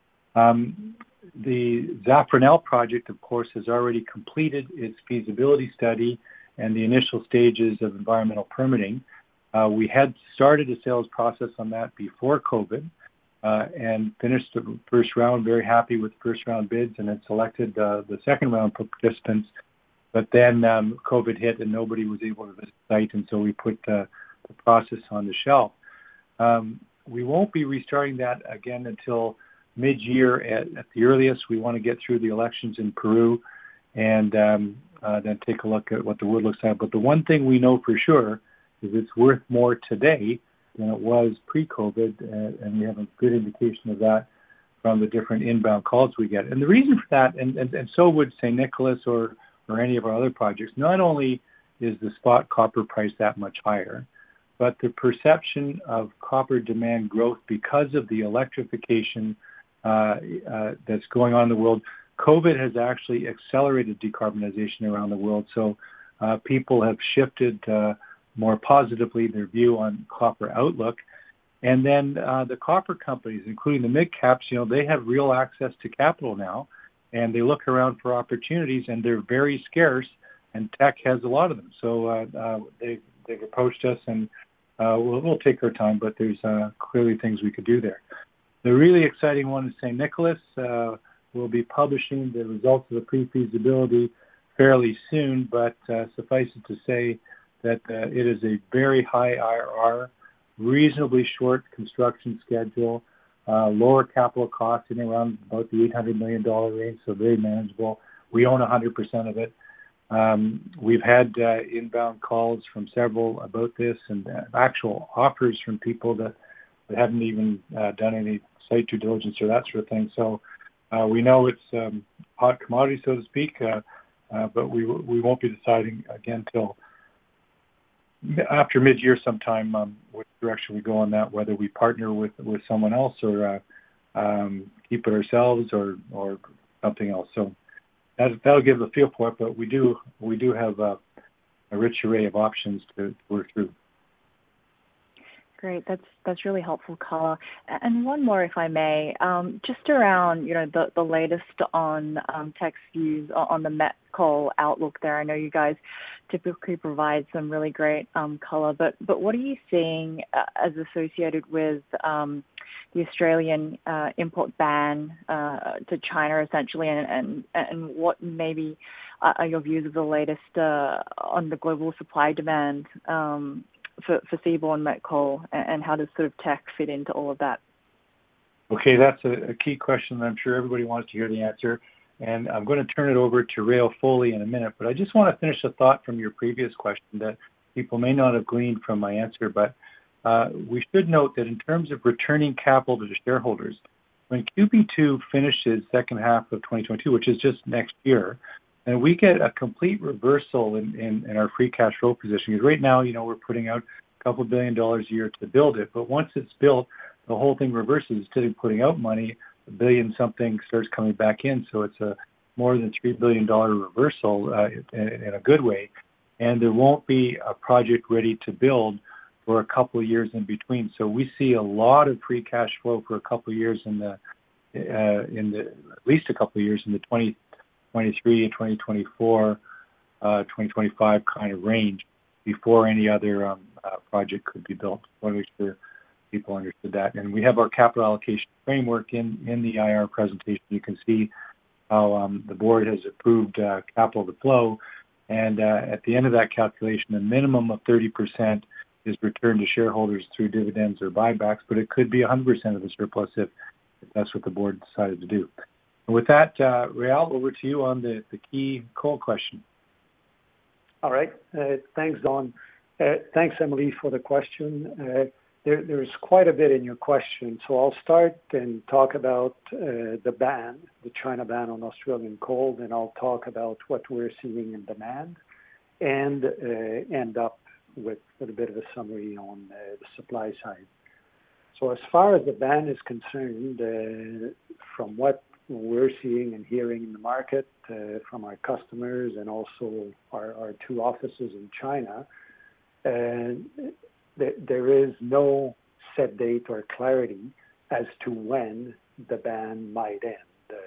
Um, The Zafranal project, of course, has already completed its feasibility study and the initial stages of environmental permitting. Uh, we had started a sales process on that before COVID uh, and finished the first round, very happy with first round bids, and then selected uh, the second round participants. But then um, COVID hit and nobody was able to visit the site, and so we put uh, the process on the shelf. Um, we won't be restarting that again until mid-year at, at the earliest. We want to get through the elections in Peru and um, uh, then take a look at what the wood looks like. But the one thing we know for sure is it's worth more today than it was pre-COVID, uh, and we have a good indication of that from the different inbound calls we get. And the reason for that, and, and, and so would Saint Nicholas or, or any of our other projects, not only is the spot copper price that much higher, but the perception of copper demand growth because of the electrification Uh, uh, that's going on in the world. COVID has actually accelerated decarbonization around the world, so uh, people have shifted uh, more positively their view on copper outlook. And then uh, the copper companies, including the mid-caps, you know, they have real access to capital now, and they look around for opportunities, and they're very scarce, and Teck has a lot of them. So uh, uh, they, they've approached us, and uh, we'll, we'll take our time, but there's uh, clearly things we could do there. The really exciting one is Saint Nicholas. Uh, we'll be publishing the results of the pre-feasibility fairly soon, but uh, suffice it to say that uh, it is a very high I R R, reasonably short construction schedule, uh, lower capital cost in around about the eight hundred million dollars range, so very manageable. We own one hundred percent of it. Um, we've had uh, inbound calls from several about this and uh, actual offers from people that, that haven't even uh, done any site due diligence or that sort of thing. So uh, we know it's um, hot commodity, so to speak, uh, uh, but we we won't be deciding again till after mid-year sometime um, which direction we go on that, whether we partner with, with someone else or uh, um, keep it ourselves or, or something else. So that, that'll give a feel for it, but we do we do have a, a rich array of options to work through. Great, that's that's really helpful, color. And one more, if I may, um, just around you know the, the latest on um, Teck's views on the met coal outlook. There, I know you guys typically provide some really great um, color, but but what are you seeing uh, as associated with um, the Australian uh, import ban uh, to China, essentially, and and, and what maybe are your views of the latest uh, on the global supply demand um, for, for seaborne met coal, and how does sort of Teck fit into all of that? Okay, that's a, a key question that I'm sure everybody wants to hear the answer, and I'm going to turn it over to Réal Foley in a minute, but I just want to finish a thought from your previous question that people may not have gleaned from my answer, but uh, we should note that in terms of returning capital to the shareholders, when Q B two finishes second half of twenty twenty-two, which is just next year, and we get a complete reversal in, in, in our free cash flow position. Because right now, you know, we're putting out a couple billion dollars a year to build it. But once it's built, the whole thing reverses. Instead of putting out money, a billion something starts coming back in. So it's a more than three billion dollars reversal uh, in, in a good way. And there won't be a project ready to build for a couple of years in between. So we see a lot of free cash flow for a couple of years in the, uh, in the at least a couple of years in the twenty twenty-three, twenty twenty-four, uh, twenty twenty-five kind of range before any other um, uh, project could be built. I want to make sure people understood that. And we have our capital allocation framework in, in the I R presentation. You can see how um, the board has approved uh, capital to flow. And uh, at the end of that calculation, a minimum of thirty percent is returned to shareholders through dividends or buybacks, but it could be one hundred percent of the surplus if, if that's what the board decided to do. With that, uh, Réal, over to you on the, the key coal question. All right. Uh, thanks, Don. Uh, thanks, Emily, for the question. Uh, there, there's quite a bit in your question, so I'll start and talk about uh, the ban, the China ban on Australian coal, then I'll talk about what we're seeing in demand, and uh, end up with, with a bit of a summary on uh, the supply side. So as far as the ban is concerned, uh, from what we're seeing and hearing in the market uh, from our customers and also our, our two offices in China, and th- there is no set date or clarity as to when the ban might end. Uh,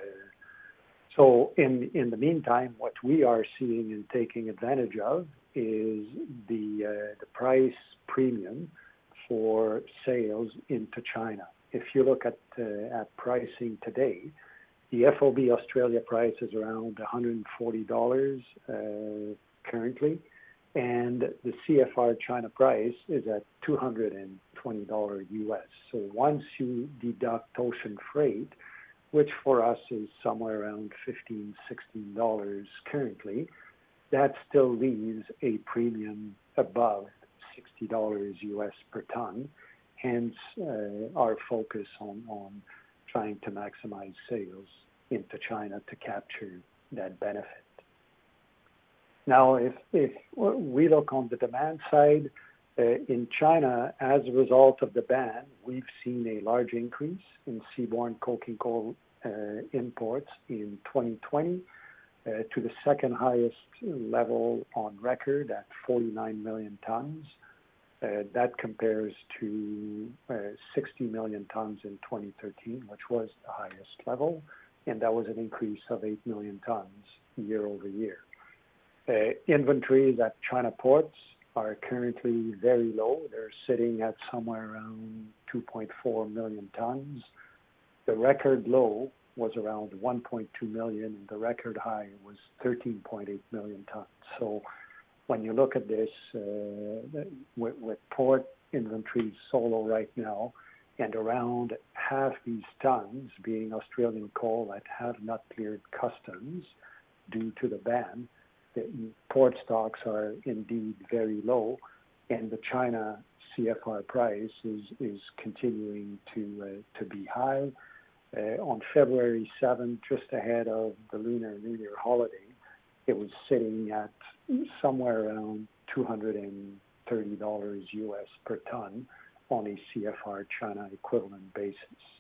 so in in the meantime, what we are seeing and taking advantage of is the uh, the price premium for sales into China. If you look at uh, at pricing today, the F O B Australia price is around one hundred forty dollars uh, currently, and the C F R China price is at two hundred twenty dollars U S. So once you deduct ocean freight, which for us is somewhere around fifteen dollars, sixteen dollars currently, that still leaves a premium above sixty dollars U S per ton, hence uh, our focus on, on trying to maximize sales into China to capture that benefit. Now, if, if we look on the demand side, uh, in China, as a result of the ban, we've seen a large increase in seaborne coking coal uh, imports in twenty twenty uh, to the second highest level on record at forty-nine million tons. Uh, that compares to uh, sixty million tons in twenty thirteen, which was the highest level, and that was an increase of eight million tons year over year. Uh, inventories at China ports are currently very low. They're sitting at somewhere around two point four million tons. The record low was around one point two million, and the record high was thirteen point eight million tons. So when you look at this, uh, with, with port inventories solo right now, and around half these tons being Australian coal that have not cleared customs due to the ban, the port stocks are indeed very low, and the China C F R price is, is continuing to uh, to be high. Uh, on February seventh, just ahead of the Lunar New Year holiday, it was sitting at somewhere around two hundred thirty dollars U S per ton on a C F R China equivalent basis.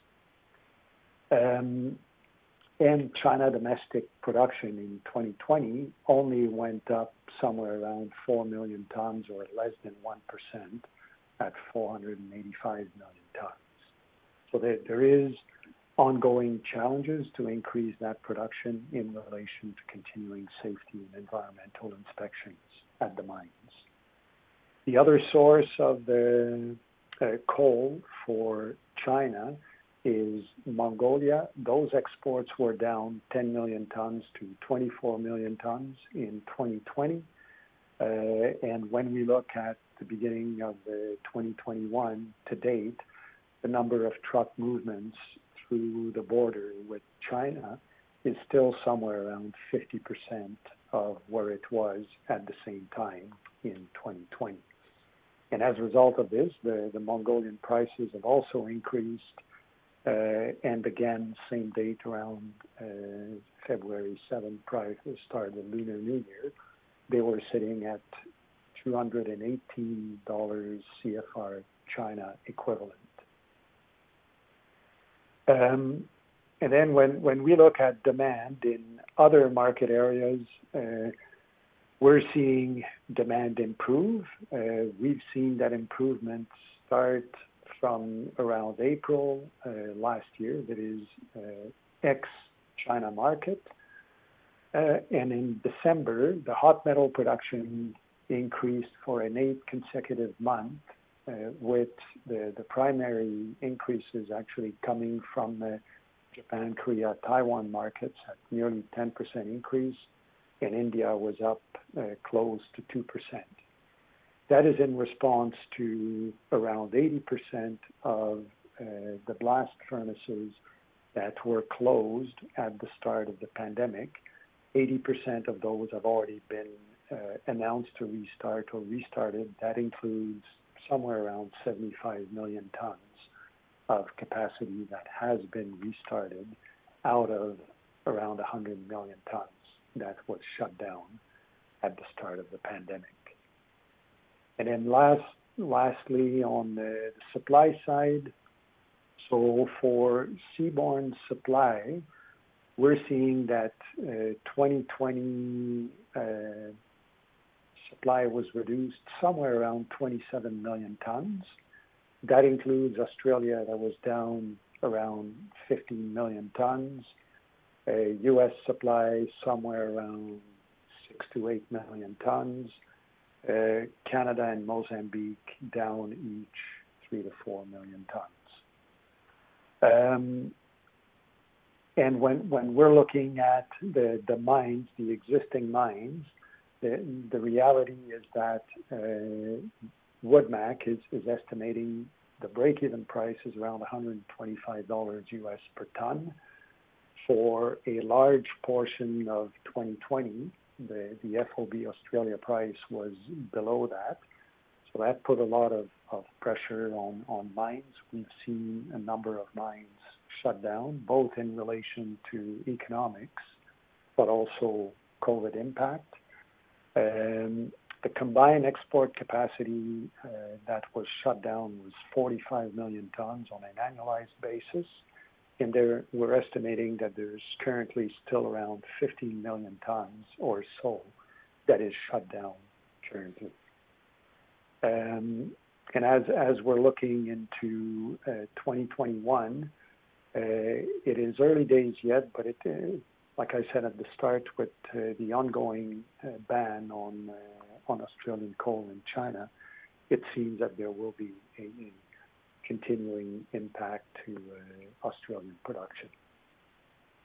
Um, and China domestic production in twenty twenty only went up somewhere around four million tons, or less than one percent, at four hundred eighty-five million tons. So there, there is ongoing challenges to increase that production in relation to continuing safety and environmental inspections at the mines. The other source of the uh, coal for China is Mongolia. Those exports were down ten million tons to twenty-four million tons in twenty twenty. Uh, and when we look at the beginning of the twenty twenty-one to date, the number of truck movements through the border with China is still somewhere around fifty percent of where it was at the same time in twenty twenty. And as a result of this, the, the Mongolian prices have also increased. Uh, and again, same date around uh, February seventh, prior to the start of the Lunar New Year, they were sitting at two hundred eighteen dollars C F R China equivalent. Um, and then when, when we look at demand in other market areas, uh, we're seeing demand improve. Uh, we've seen that improvement start from around April uh, last year, that is uh, ex-China market. Uh, and in December, the hot metal production increased for an eighth consecutive month, uh, with the, the primary increases actually coming from the Japan, Korea, Taiwan markets at nearly ten percent increase, and India was up uh, close to two percent. That is in response to around eighty percent of uh, the blast furnaces that were closed at the start of the pandemic. eighty percent of those have already been uh, announced to restart or restarted. That includes somewhere around seventy-five million tons of capacity that has been restarted out of around one hundred million tons that was shut down at the start of the pandemic. And then last, lastly, on the supply side, so for seaborne supply, we're seeing that uh, twenty twenty uh, supply was reduced somewhere around twenty-seven million tons. That includes Australia, that was down around fifteen million tons. Uh, U S supply somewhere around six to eight million tons. Uh, Canada and Mozambique down each three to four million tons. Um, and when when we're looking at the, the mines, the existing mines, the, the reality is that uh, Woodmac is, is estimating the break-even price is around one hundred twenty-five dollars U S per ton. For a large portion of twenty twenty, the, the F O B Australia price was below that. So that put a lot of, of pressure on, on mines. We've seen a number of mines shut down, both in relation to economics, but also COVID impact. Um, the combined export capacity uh, that was shut down was forty-five million tons on an annualized basis. And there, we're estimating that there's currently still around fifteen million tons or so that is shut down currently. Um, and as, as we're looking into uh, twenty twenty-one, uh, it is early days yet, but it, uh, like I said at the start, with uh, the ongoing uh, ban on, uh, on Australian coal in China, it seems that there will be a, a continuing impact to uh, Australian production.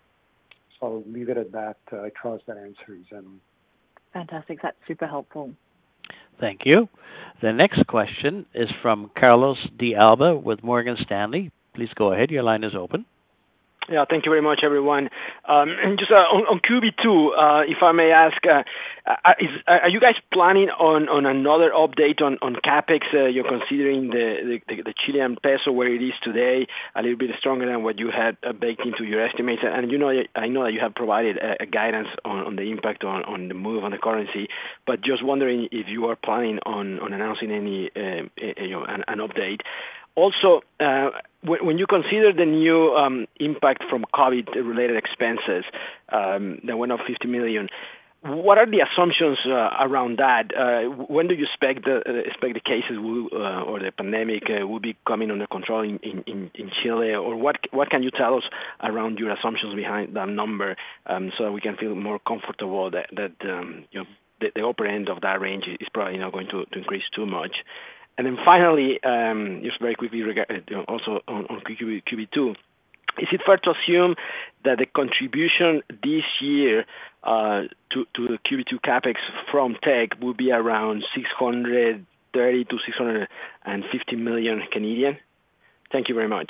I'll leave it at that. Uh, I trust that answers. Um, Fantastic. That's super helpful. Thank you. The next question is from Carlos de Alba with Morgan Stanley. Please go ahead. Your line is open. Yeah, thank you very much, everyone. Um, just uh, on, on Q B two, uh, if I may ask, uh, is, are you guys planning on, on another update on, on CapEx? Uh, you're considering the, the, the Chilean peso where it is today, a little bit stronger than what you had uh, baked into your estimates. And you know, I know that you have provided a, a guidance on, on the impact on, on the move on the currency, but just wondering if you are planning on, on announcing any, uh, you know, an, an update. Also, uh, when, when you consider the new um, impact from COVID-related expenses um, that went up fifty million dollars, what are the assumptions uh, around that? Uh, when do you expect the uh, expect the cases will, uh, or the pandemic uh, will be coming under control in, in, in Chile? Or what what can you tell us around your assumptions behind that number, um, so that we can feel more comfortable that that um, you know the, the upper end of that range is probably not going to, to increase too much. And then finally, um, just very quickly, regard, you know, also on, on Q B two, is it fair to assume that the contribution this year uh, to, to the Q B two CapEx from tech will be around six hundred thirty to six hundred fifty million Canadian? Thank you very much.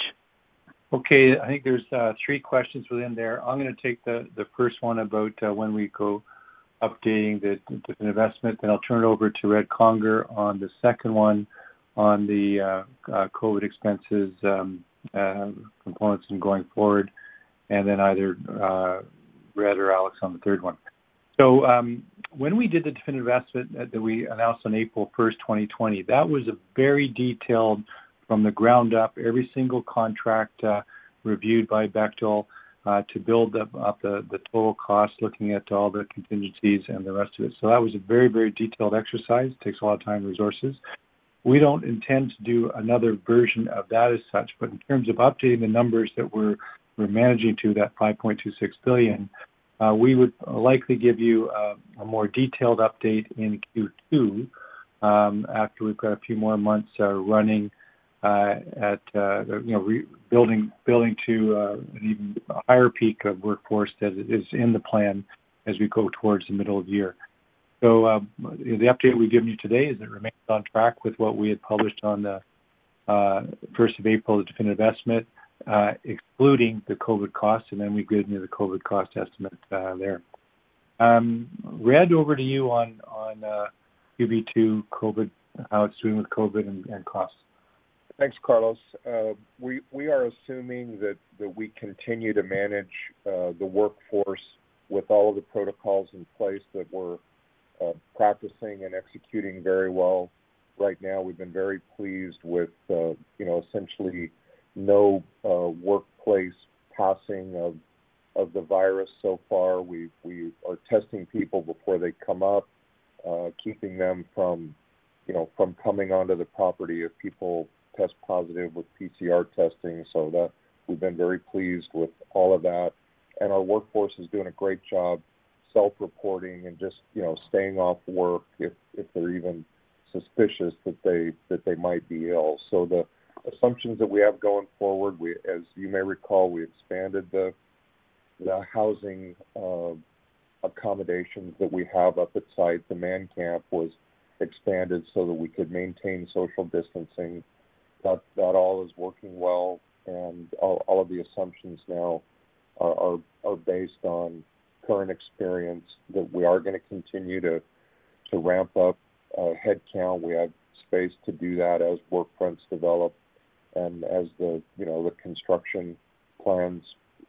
Okay, I think there's uh, three questions within there. I'm going to take the, the first one about uh, when we go updating the, the investment, then I'll turn it over to Red Conger on the second one on the uh, uh, COVID expenses um, uh, components and going forward, and then either uh, Red or Alex on the third one. So um, when we did the definitive investment that we announced on April first, twenty twenty, that was a very detailed, from the ground up, every single contract uh, reviewed by Bechtel, Uh, to build up, up the, the total cost, looking at all the contingencies and the rest of it. So that was a very, very detailed exercise. It takes a lot of time and resources. We don't intend to do another version of that as such, but in terms of updating the numbers that we're, we're managing to, that five point two six billion dollars, uh, we would likely give you uh, a more detailed update in Q two um, after we've got a few more months uh, running Uh, at uh, you know re- building building to uh, an even higher peak of workforce that is in the plan as we go towards the middle of the year. So uh, the update we've given you today is it remains on track with what we had published on the uh, first of April, the definitive estimate, uh, excluding the COVID costs, and then we've given you the COVID cost estimate uh, there. Um, Red, over to you on on uh, Q B two COVID, how it's doing with COVID and, and costs. Thanks, Carlos. Uh, we we are assuming that, that we continue to manage uh, the workforce with all of the protocols in place that we're uh, practicing and executing very well right now. We've been very pleased with uh, you know essentially no uh, workplace passing of of the virus so far. We we are testing people before they come up, uh, keeping them from you know from coming onto the property if people test positive with P C R testing, so that we've been very pleased with all of that. And our workforce is doing a great job self-reporting and just, you know, staying off work if, if they're even suspicious that they that they might be ill. So the assumptions that we have going forward, we, as you may recall, we expanded the the housing uh, accommodations that we have up at site. The man camp was expanded so that we could maintain social distancing. That, that all is working well, and all, all of the assumptions now are, are, are based on current experience that we are going to continue to to ramp up uh, headcount. We have space to do that as work fronts develop, and as the you know the construction plans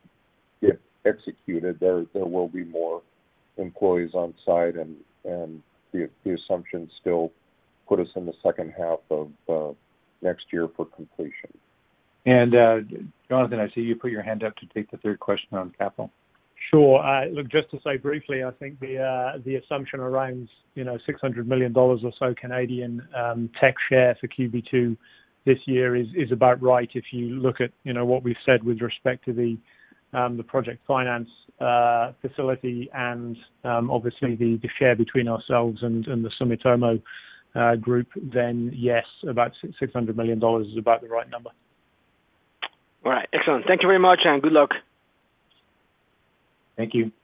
get executed, there there will be more employees on site, and and the the assumptions still put us in the second half of Uh, next year for completion. And uh, Jonathan, I see you put your hand up to take the third question on capital. Sure. Uh, look, just to say briefly, I think the uh, the assumption around you know six hundred million dollars or so Canadian um, tech share for Q B two this year is is about right. If you look at you know what we've said with respect to the um, the project finance uh, facility and um, obviously the, the share between ourselves and, and the Sumitomo Uh, group, then yes, about six hundred million dollars is about the right number. All right, excellent. Thank you very much, and good luck. Thank you.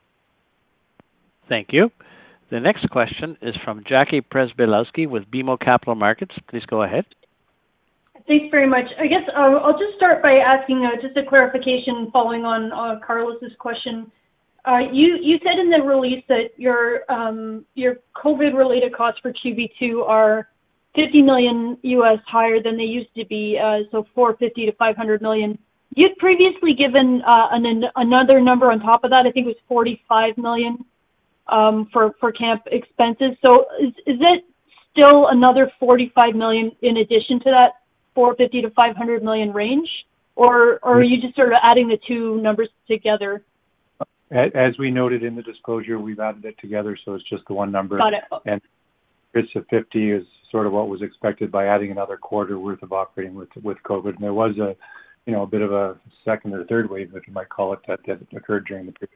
Thank you. The next question is from Jackie Przybylowski with B M O Capital Markets. Please go ahead. Thanks very much. I guess uh, I'll just start by asking uh, just a clarification following on uh, Carlos's question. Uh, you, you said in the release that your um, your COVID-related costs for Q B two are fifty million U S higher than they used to be, uh, so four hundred fifty to five hundred million. You'd previously given uh, an, another number on top of that. I think it was forty-five million um, for for camp expenses. So is is it still another forty-five million in addition to that four hundred fifty to five hundred million range, or or are you just sort of adding the two numbers together? As we noted in the disclosure, we've added it together, so it's just the one number. Got it. And it's a fifty is sort of what was expected by adding another quarter worth of operating with with COVID. And there was a, you know, a bit of a second or third wave, if you might call it, that, that occurred during the period.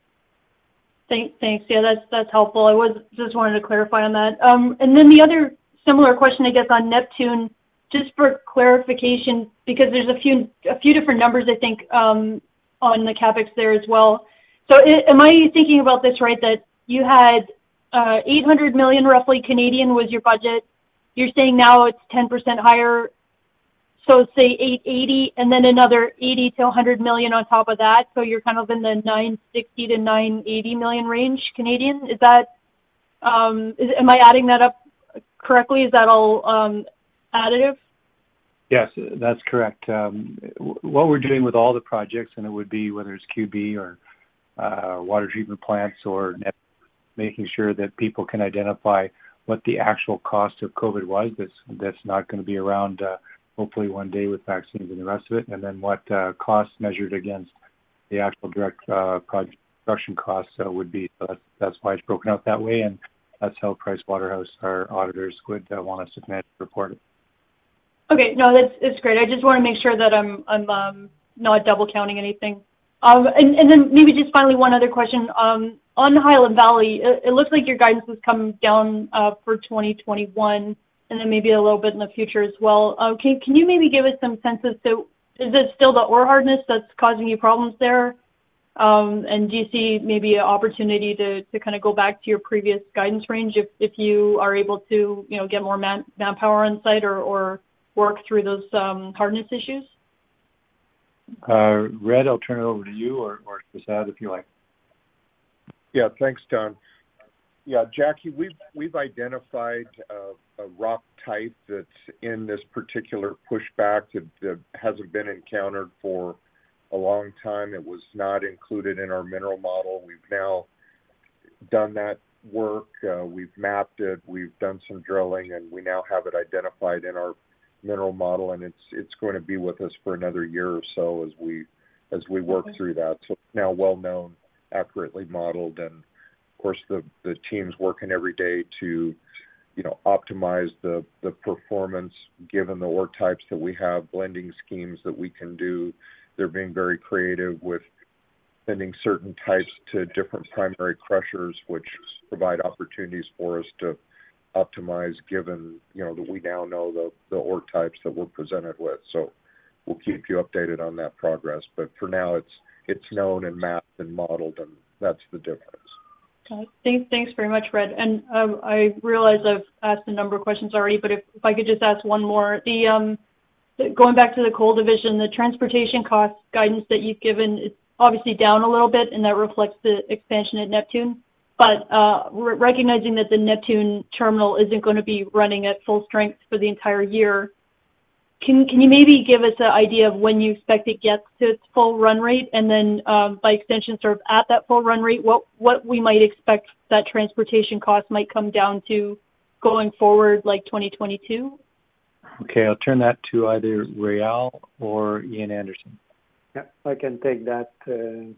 Thanks. Thanks. Yeah, that's that's helpful. I was just wanted to clarify on that. Um, and then the other similar question, I guess, on Neptune, just for clarification, because there's a few a few different numbers, I think, um, on the CapEx there as well. So it, am I thinking about this right, that you had uh, eight hundred million roughly Canadian was your budget. You're saying now it's ten percent higher, so say eight eighty, and then another eighty to one hundred million on top of that. So you're kind of in the nine sixty to nine eighty million range Canadian. Is that, um, is, am I adding that up correctly? Is that all um, additive? Yes, that's correct. Um, what we're doing with all the projects, and it would be whether it's Q B or uh, water treatment plants or net, making sure that people can identify what the actual cost of COVID was. That's that's not going to be around uh, hopefully one day with vaccines and the rest of it, and then what uh, costs measured against the actual direct uh, project construction costs uh, would be. So that's that's why it's broken out that way, and that's how Price Waterhouse, our auditors, would uh, want us to manage the report it. Okay, no, that's it's great. I just want to make sure that I'm I'm um, not double counting anything. Um, and, and then maybe just finally one other question. Um, on Highland Valley, it, it looks like your guidance has come down uh, for twenty twenty-one, and then maybe a little bit in the future as well. Uh, can can you maybe give us some sense as to, is it still the ore hardness that's causing you problems there? Um, and do you see maybe an opportunity to, to kind of go back to your previous guidance range if, if you are able to, you know, get more man, manpower on site or, or work through those um, hardness issues? Uh, Red, I'll turn it over to you, or, or Prasad, if you like. Yeah, thanks, Don. Yeah, Jackie, we've we've identified uh, a rock type that's in this particular pushback that, that hasn't been encountered for a long time. It was not included in our mineral model. We've now done that work. Uh, we've mapped it. We've done some drilling, and we now have it identified in our mineral model, and it's it's going to be with us for another year or so as we as we work okay. through that. So it's now well known, accurately modeled, and of course the the team's working every day to, you know, optimize the the performance given the ore types that we have, blending schemes that we can do. They're being very creative with sending certain types to different primary crushers, which provide opportunities for us to optimize given, you know, that we now know the, the ore types that we're presented with. So we'll keep you updated on that progress. But for now, it's it's known and mapped and modeled, and that's the difference. Uh, thanks, thanks very much, Red. And uh, I realize I've asked a number of questions already, but if, if I could just ask one more. The, um, the going back to the coal division, the transportation cost guidance that you've given is obviously down a little bit, and that reflects the expansion at Neptune. But uh, re- recognizing that the Neptune terminal isn't going to be running at full strength for the entire year, can can you maybe give us an idea of when you expect it gets to its full run rate, and then um, by extension, sort of at that full run rate, what what we might expect that transportation cost might come down to going forward, like twenty twenty-two? Okay, I'll turn that to either Réal or Ian Anderson. Yeah, I can take that. Uh,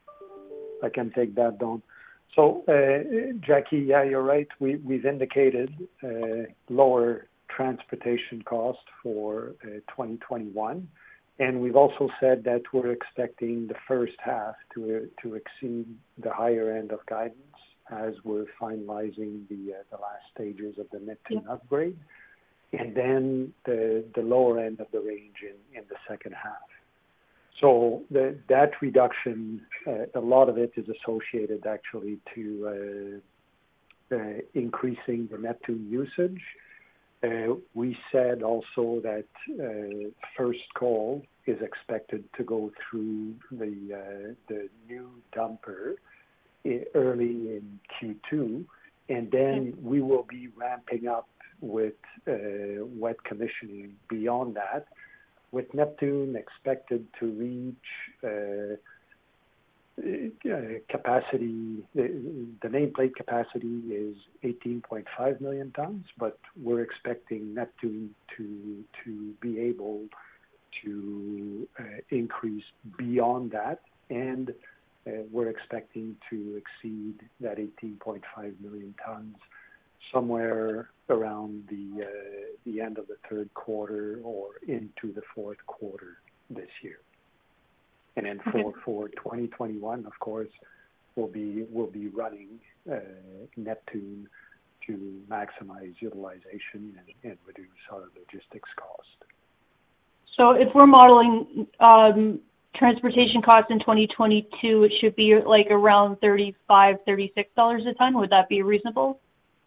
I can take that, Don. So, uh, Jackie, yeah, you're right. We, we've indicated uh, lower transportation cost for uh, twenty twenty-one, and we've also said that we're expecting the first half to uh, to exceed the higher end of guidance as we're finalizing the uh, the last stages of the Neptune yeah. upgrade, and then the the lower end of the range in, in the second half. So the, that reduction, uh, a lot of it is associated actually to uh, uh, increasing the Neptune usage. Uh, we said also that uh, first coal is expected to go through the uh, the new dumper early in Q two, and then we will be ramping up with uh, wet commissioning beyond that, with Neptune expected to reach uh, uh, capacity. The, the nameplate capacity is eighteen point five million tons, but we're expecting Neptune to to be able to uh, increase beyond that, and uh, we're expecting to exceed that eighteen point five million tons somewhere around the uh, the end of the third quarter or into the fourth quarter this year. And then for, for twenty twenty-one, of course, we'll be we'll be running uh, Neptune to maximize utilization and, and reduce our logistics cost. So if we're modeling um, transportation costs in twenty twenty-two, it should be like around thirty-five, thirty-six dollars a ton. Would that be reasonable?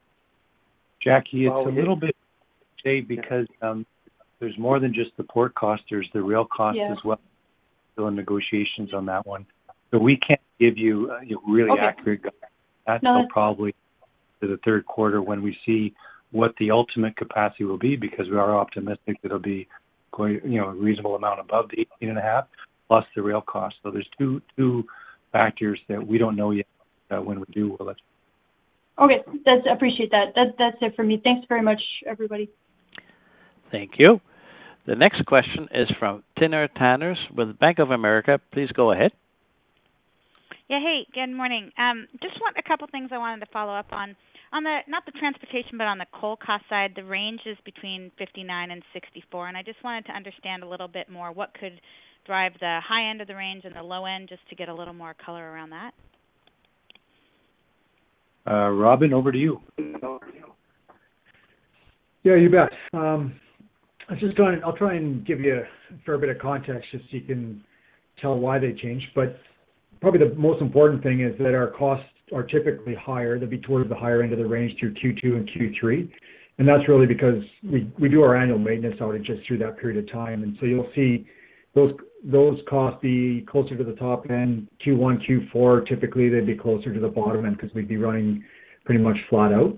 Jackie, it's well, a little bit, Jay, because um, there's more than just the port cost. There's the rail cost yeah. as well. Still in negotiations on that one. So we can't give you a you know, really okay. accurate guidance. That's no, probably to the third quarter when we see what the ultimate capacity will be, because we are optimistic that it'll be quite, you know, a reasonable amount above the eighteen and a half plus the rail cost. So there's two two factors that we don't know yet. Uh, when we do, we'll let you. Okay, that's I appreciate that. That that's it for me. Thanks very much, everybody. Thank you. The next question is from Timna Tanners with Bank of America. Please go ahead. Yeah, hey, good morning. Um, just want a couple things I wanted to follow up on. On the not the transportation, but on the coal cost side, the range is between fifty-nine and sixty-four, and I just wanted to understand a little bit more what could drive the high end of the range and the low end, just to get a little more color around that. Uh, Robin, over to you. Yeah, you bet. Um, I was just trying. I'll try and give you a fair bit of context just so you can tell why they changed. But probably the most important thing is that our costs are typically higher. They'll be towards the higher end of the range through Q two and Q three. And that's really because we, we do our annual maintenance outages through that period of time. And so you'll see those those costs be closer to the top end. Q one, Q four, typically they'd be closer to the bottom end because we'd be running pretty much flat out.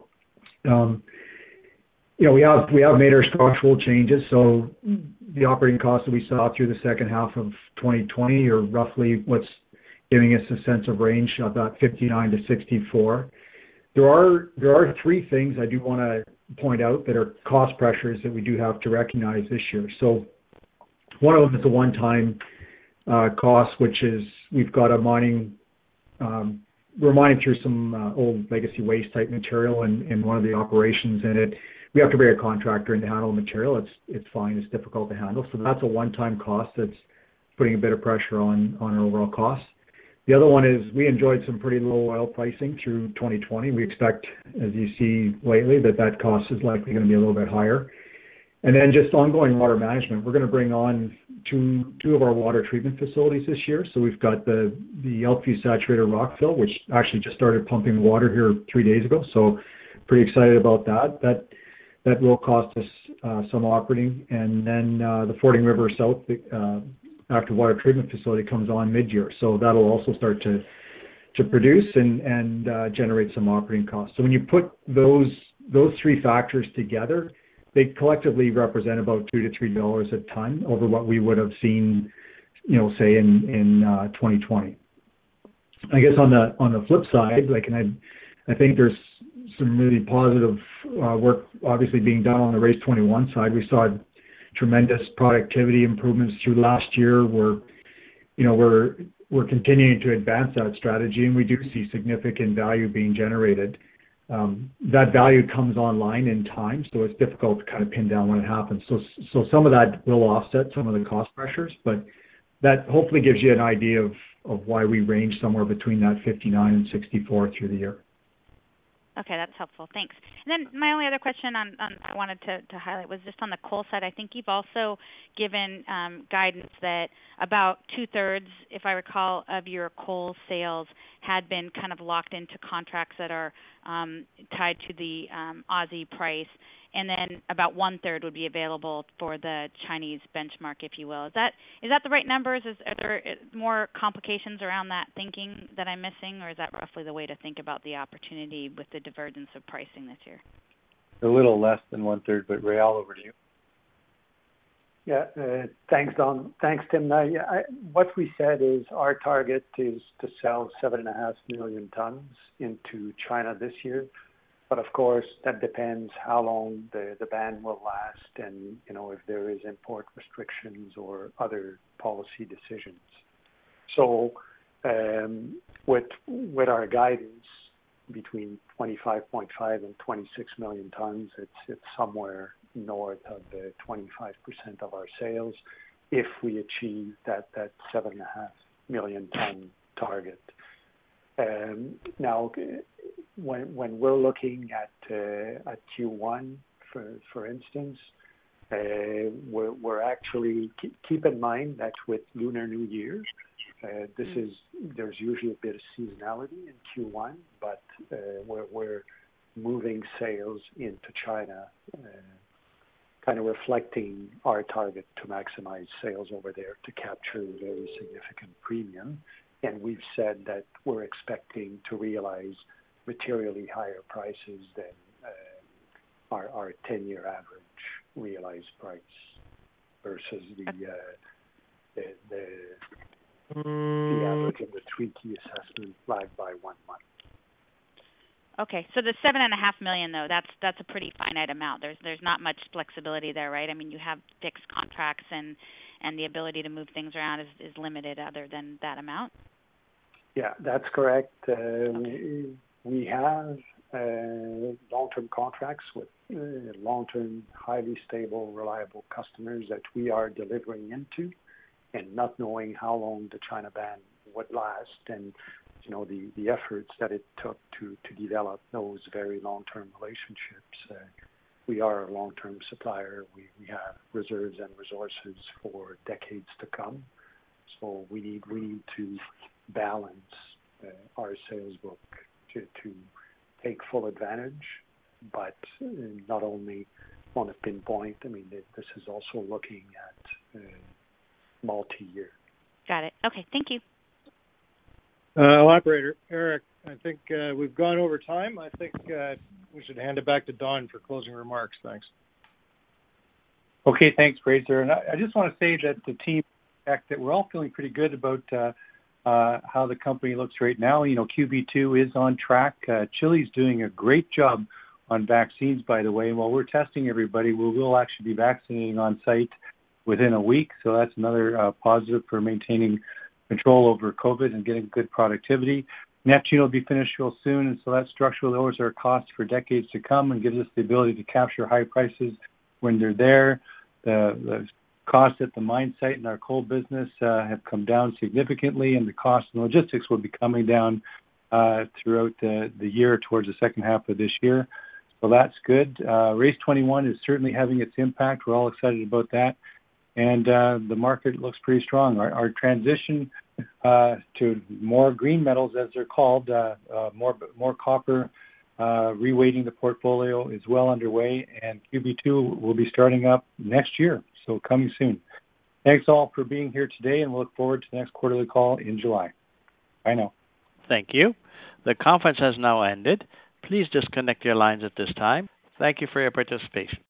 Um, you know, we have we have made our structural changes. So the operating costs that we saw through the second half of twenty twenty are roughly what's giving us a sense of range of that fifty-nine to sixty-four. There are there are three things I do want to point out that are cost pressures that we do have to recognize this year. So one of them is a one-time uh, cost, which is we've got a mining, um, we're mining through some uh, old legacy waste type material in, in one of the operations, and it we have to bring a contractor in to handle the material. It's it's fine, it's difficult to handle. So that's a one-time cost that's putting a bit of pressure on, on our overall costs. The other one is we enjoyed some pretty low oil pricing through twenty twenty. We expect, as you see lately, that that cost is likely going to be a little bit higher. And then just ongoing water management. We're going to bring on two two of our water treatment facilities this year. So we've got the, the Elkview Saturated Rockfill, which actually just started pumping water here three days ago. So pretty excited about that. That that will cost us uh, some operating. And then uh, the Fording River South uh, active water treatment facility comes on mid-year. So that'll also start to to produce and, and uh, generate some operating costs. So when you put those those three factors together, they collectively represent about two to three dollars a ton over what we would have seen, you know, say in in uh, twenty twenty. I guess on the on the flip side, like, and I I think there's some really positive uh, work obviously being done on the Race twenty-one side. We saw tremendous productivity improvements through last year. We're, you know, we're we're continuing to advance that strategy, and we do see significant value being generated. Um, that value comes online in time, so it's difficult to kind of pin down when it happens. So, so some of that will offset some of the cost pressures, but that hopefully gives you an idea of, of why we range somewhere between that fifty-nine and sixty-four through the year. Okay, that's helpful. Thanks. And then my only other question on, on I wanted to, to highlight was just on the coal side. I think you've also given um, guidance that about two-thirds, if I recall, of your coal sales had been kind of locked into contracts that are um, tied to the um, Aussie price, and then about one-third would be available for the Chinese benchmark, if you will. Is that is that the right numbers? Is, are there more complications around that thinking that I'm missing, or is that roughly the way to think about the opportunity with the divergence of pricing this year? A little less than one-third, but Réal, over to you. Yeah, uh, thanks, Don. Thanks, Tim. Now, yeah, I, what we said is our target is to sell seven and a half million tons into China this year. But of course, that depends how long the, the ban will last and, you know, if there is import restrictions or other policy decisions. So um, with with our guidance between twenty-five point five and twenty-six million tons, it's it's somewhere north of the twenty-five percent of our sales if we achieve that, that seven and a half million ton target. Um, now, when when we're looking at uh, at Q one, for for instance, uh, we're we're actually keep in mind that with Lunar New Year, uh, this is there's usually a bit of seasonality in Q one, but uh, we're we're moving sales into China, uh, kind of reflecting our target to maximize sales over there to capture a very significant premium. And we've said that we're expecting to realize materially higher prices than uh, our, our ten-year average realized price versus the uh, the, the, the average of the three key assessment lagged by one month. Okay, so the seven and a half million though, that's that's a pretty finite amount. There's there's not much flexibility there, right? I mean, you have fixed contracts and and the ability to move things around is, is limited other than that amount? Yeah, that's correct. Uh, okay. We have uh, long-term contracts with uh, long-term, highly stable, reliable customers that we are delivering into, and not knowing how long the China ban would last, and you know the, the efforts that it took to, to develop those very long-term relationships. Uh, we are a long-term supplier. We, we have reserves and resources for decades to come. So we need we need to balance uh, our sales book to, to take full advantage, but uh, not only on a pinpoint. I mean, this is also looking at uh, multi-year. Got it. Okay, thank you. Uh, operator, Eric, I think uh, we've gone over time. I think uh, we should hand it back to Don for closing remarks. Thanks. Okay, thanks, Fraser. And I, I just want to say that the team, that we're all feeling pretty good about uh, uh, how the company looks right now. You know, Q B two is on track. Uh, Chile's doing a great job on vaccines, by the way. And while we're testing everybody, we will actually be vaccinating on site within a week. So that's another uh, positive for maintaining control over COVID and getting good productivity. Neptune will be finished real soon, and so that structurally lowers our costs for decades to come and gives us the ability to capture high prices when they're there. The, the costs at the mine site in our coal business uh, have come down significantly, and the cost and logistics will be coming down uh, throughout the, the year towards the second half of this year. So that's good. Uh, Race twenty-one is certainly having its impact. We're all excited about that. And uh, the market looks pretty strong. Our, our transition uh, to more green metals, as they're called, uh, uh, more more copper, uh, reweighting the portfolio is well underway, and Q B two will be starting up next year, so coming soon. Thanks all for being here today, and we'll look forward to the next quarterly call in July. Bye now. Thank you. The conference has now ended. Please disconnect your lines at this time. Thank you for your participation.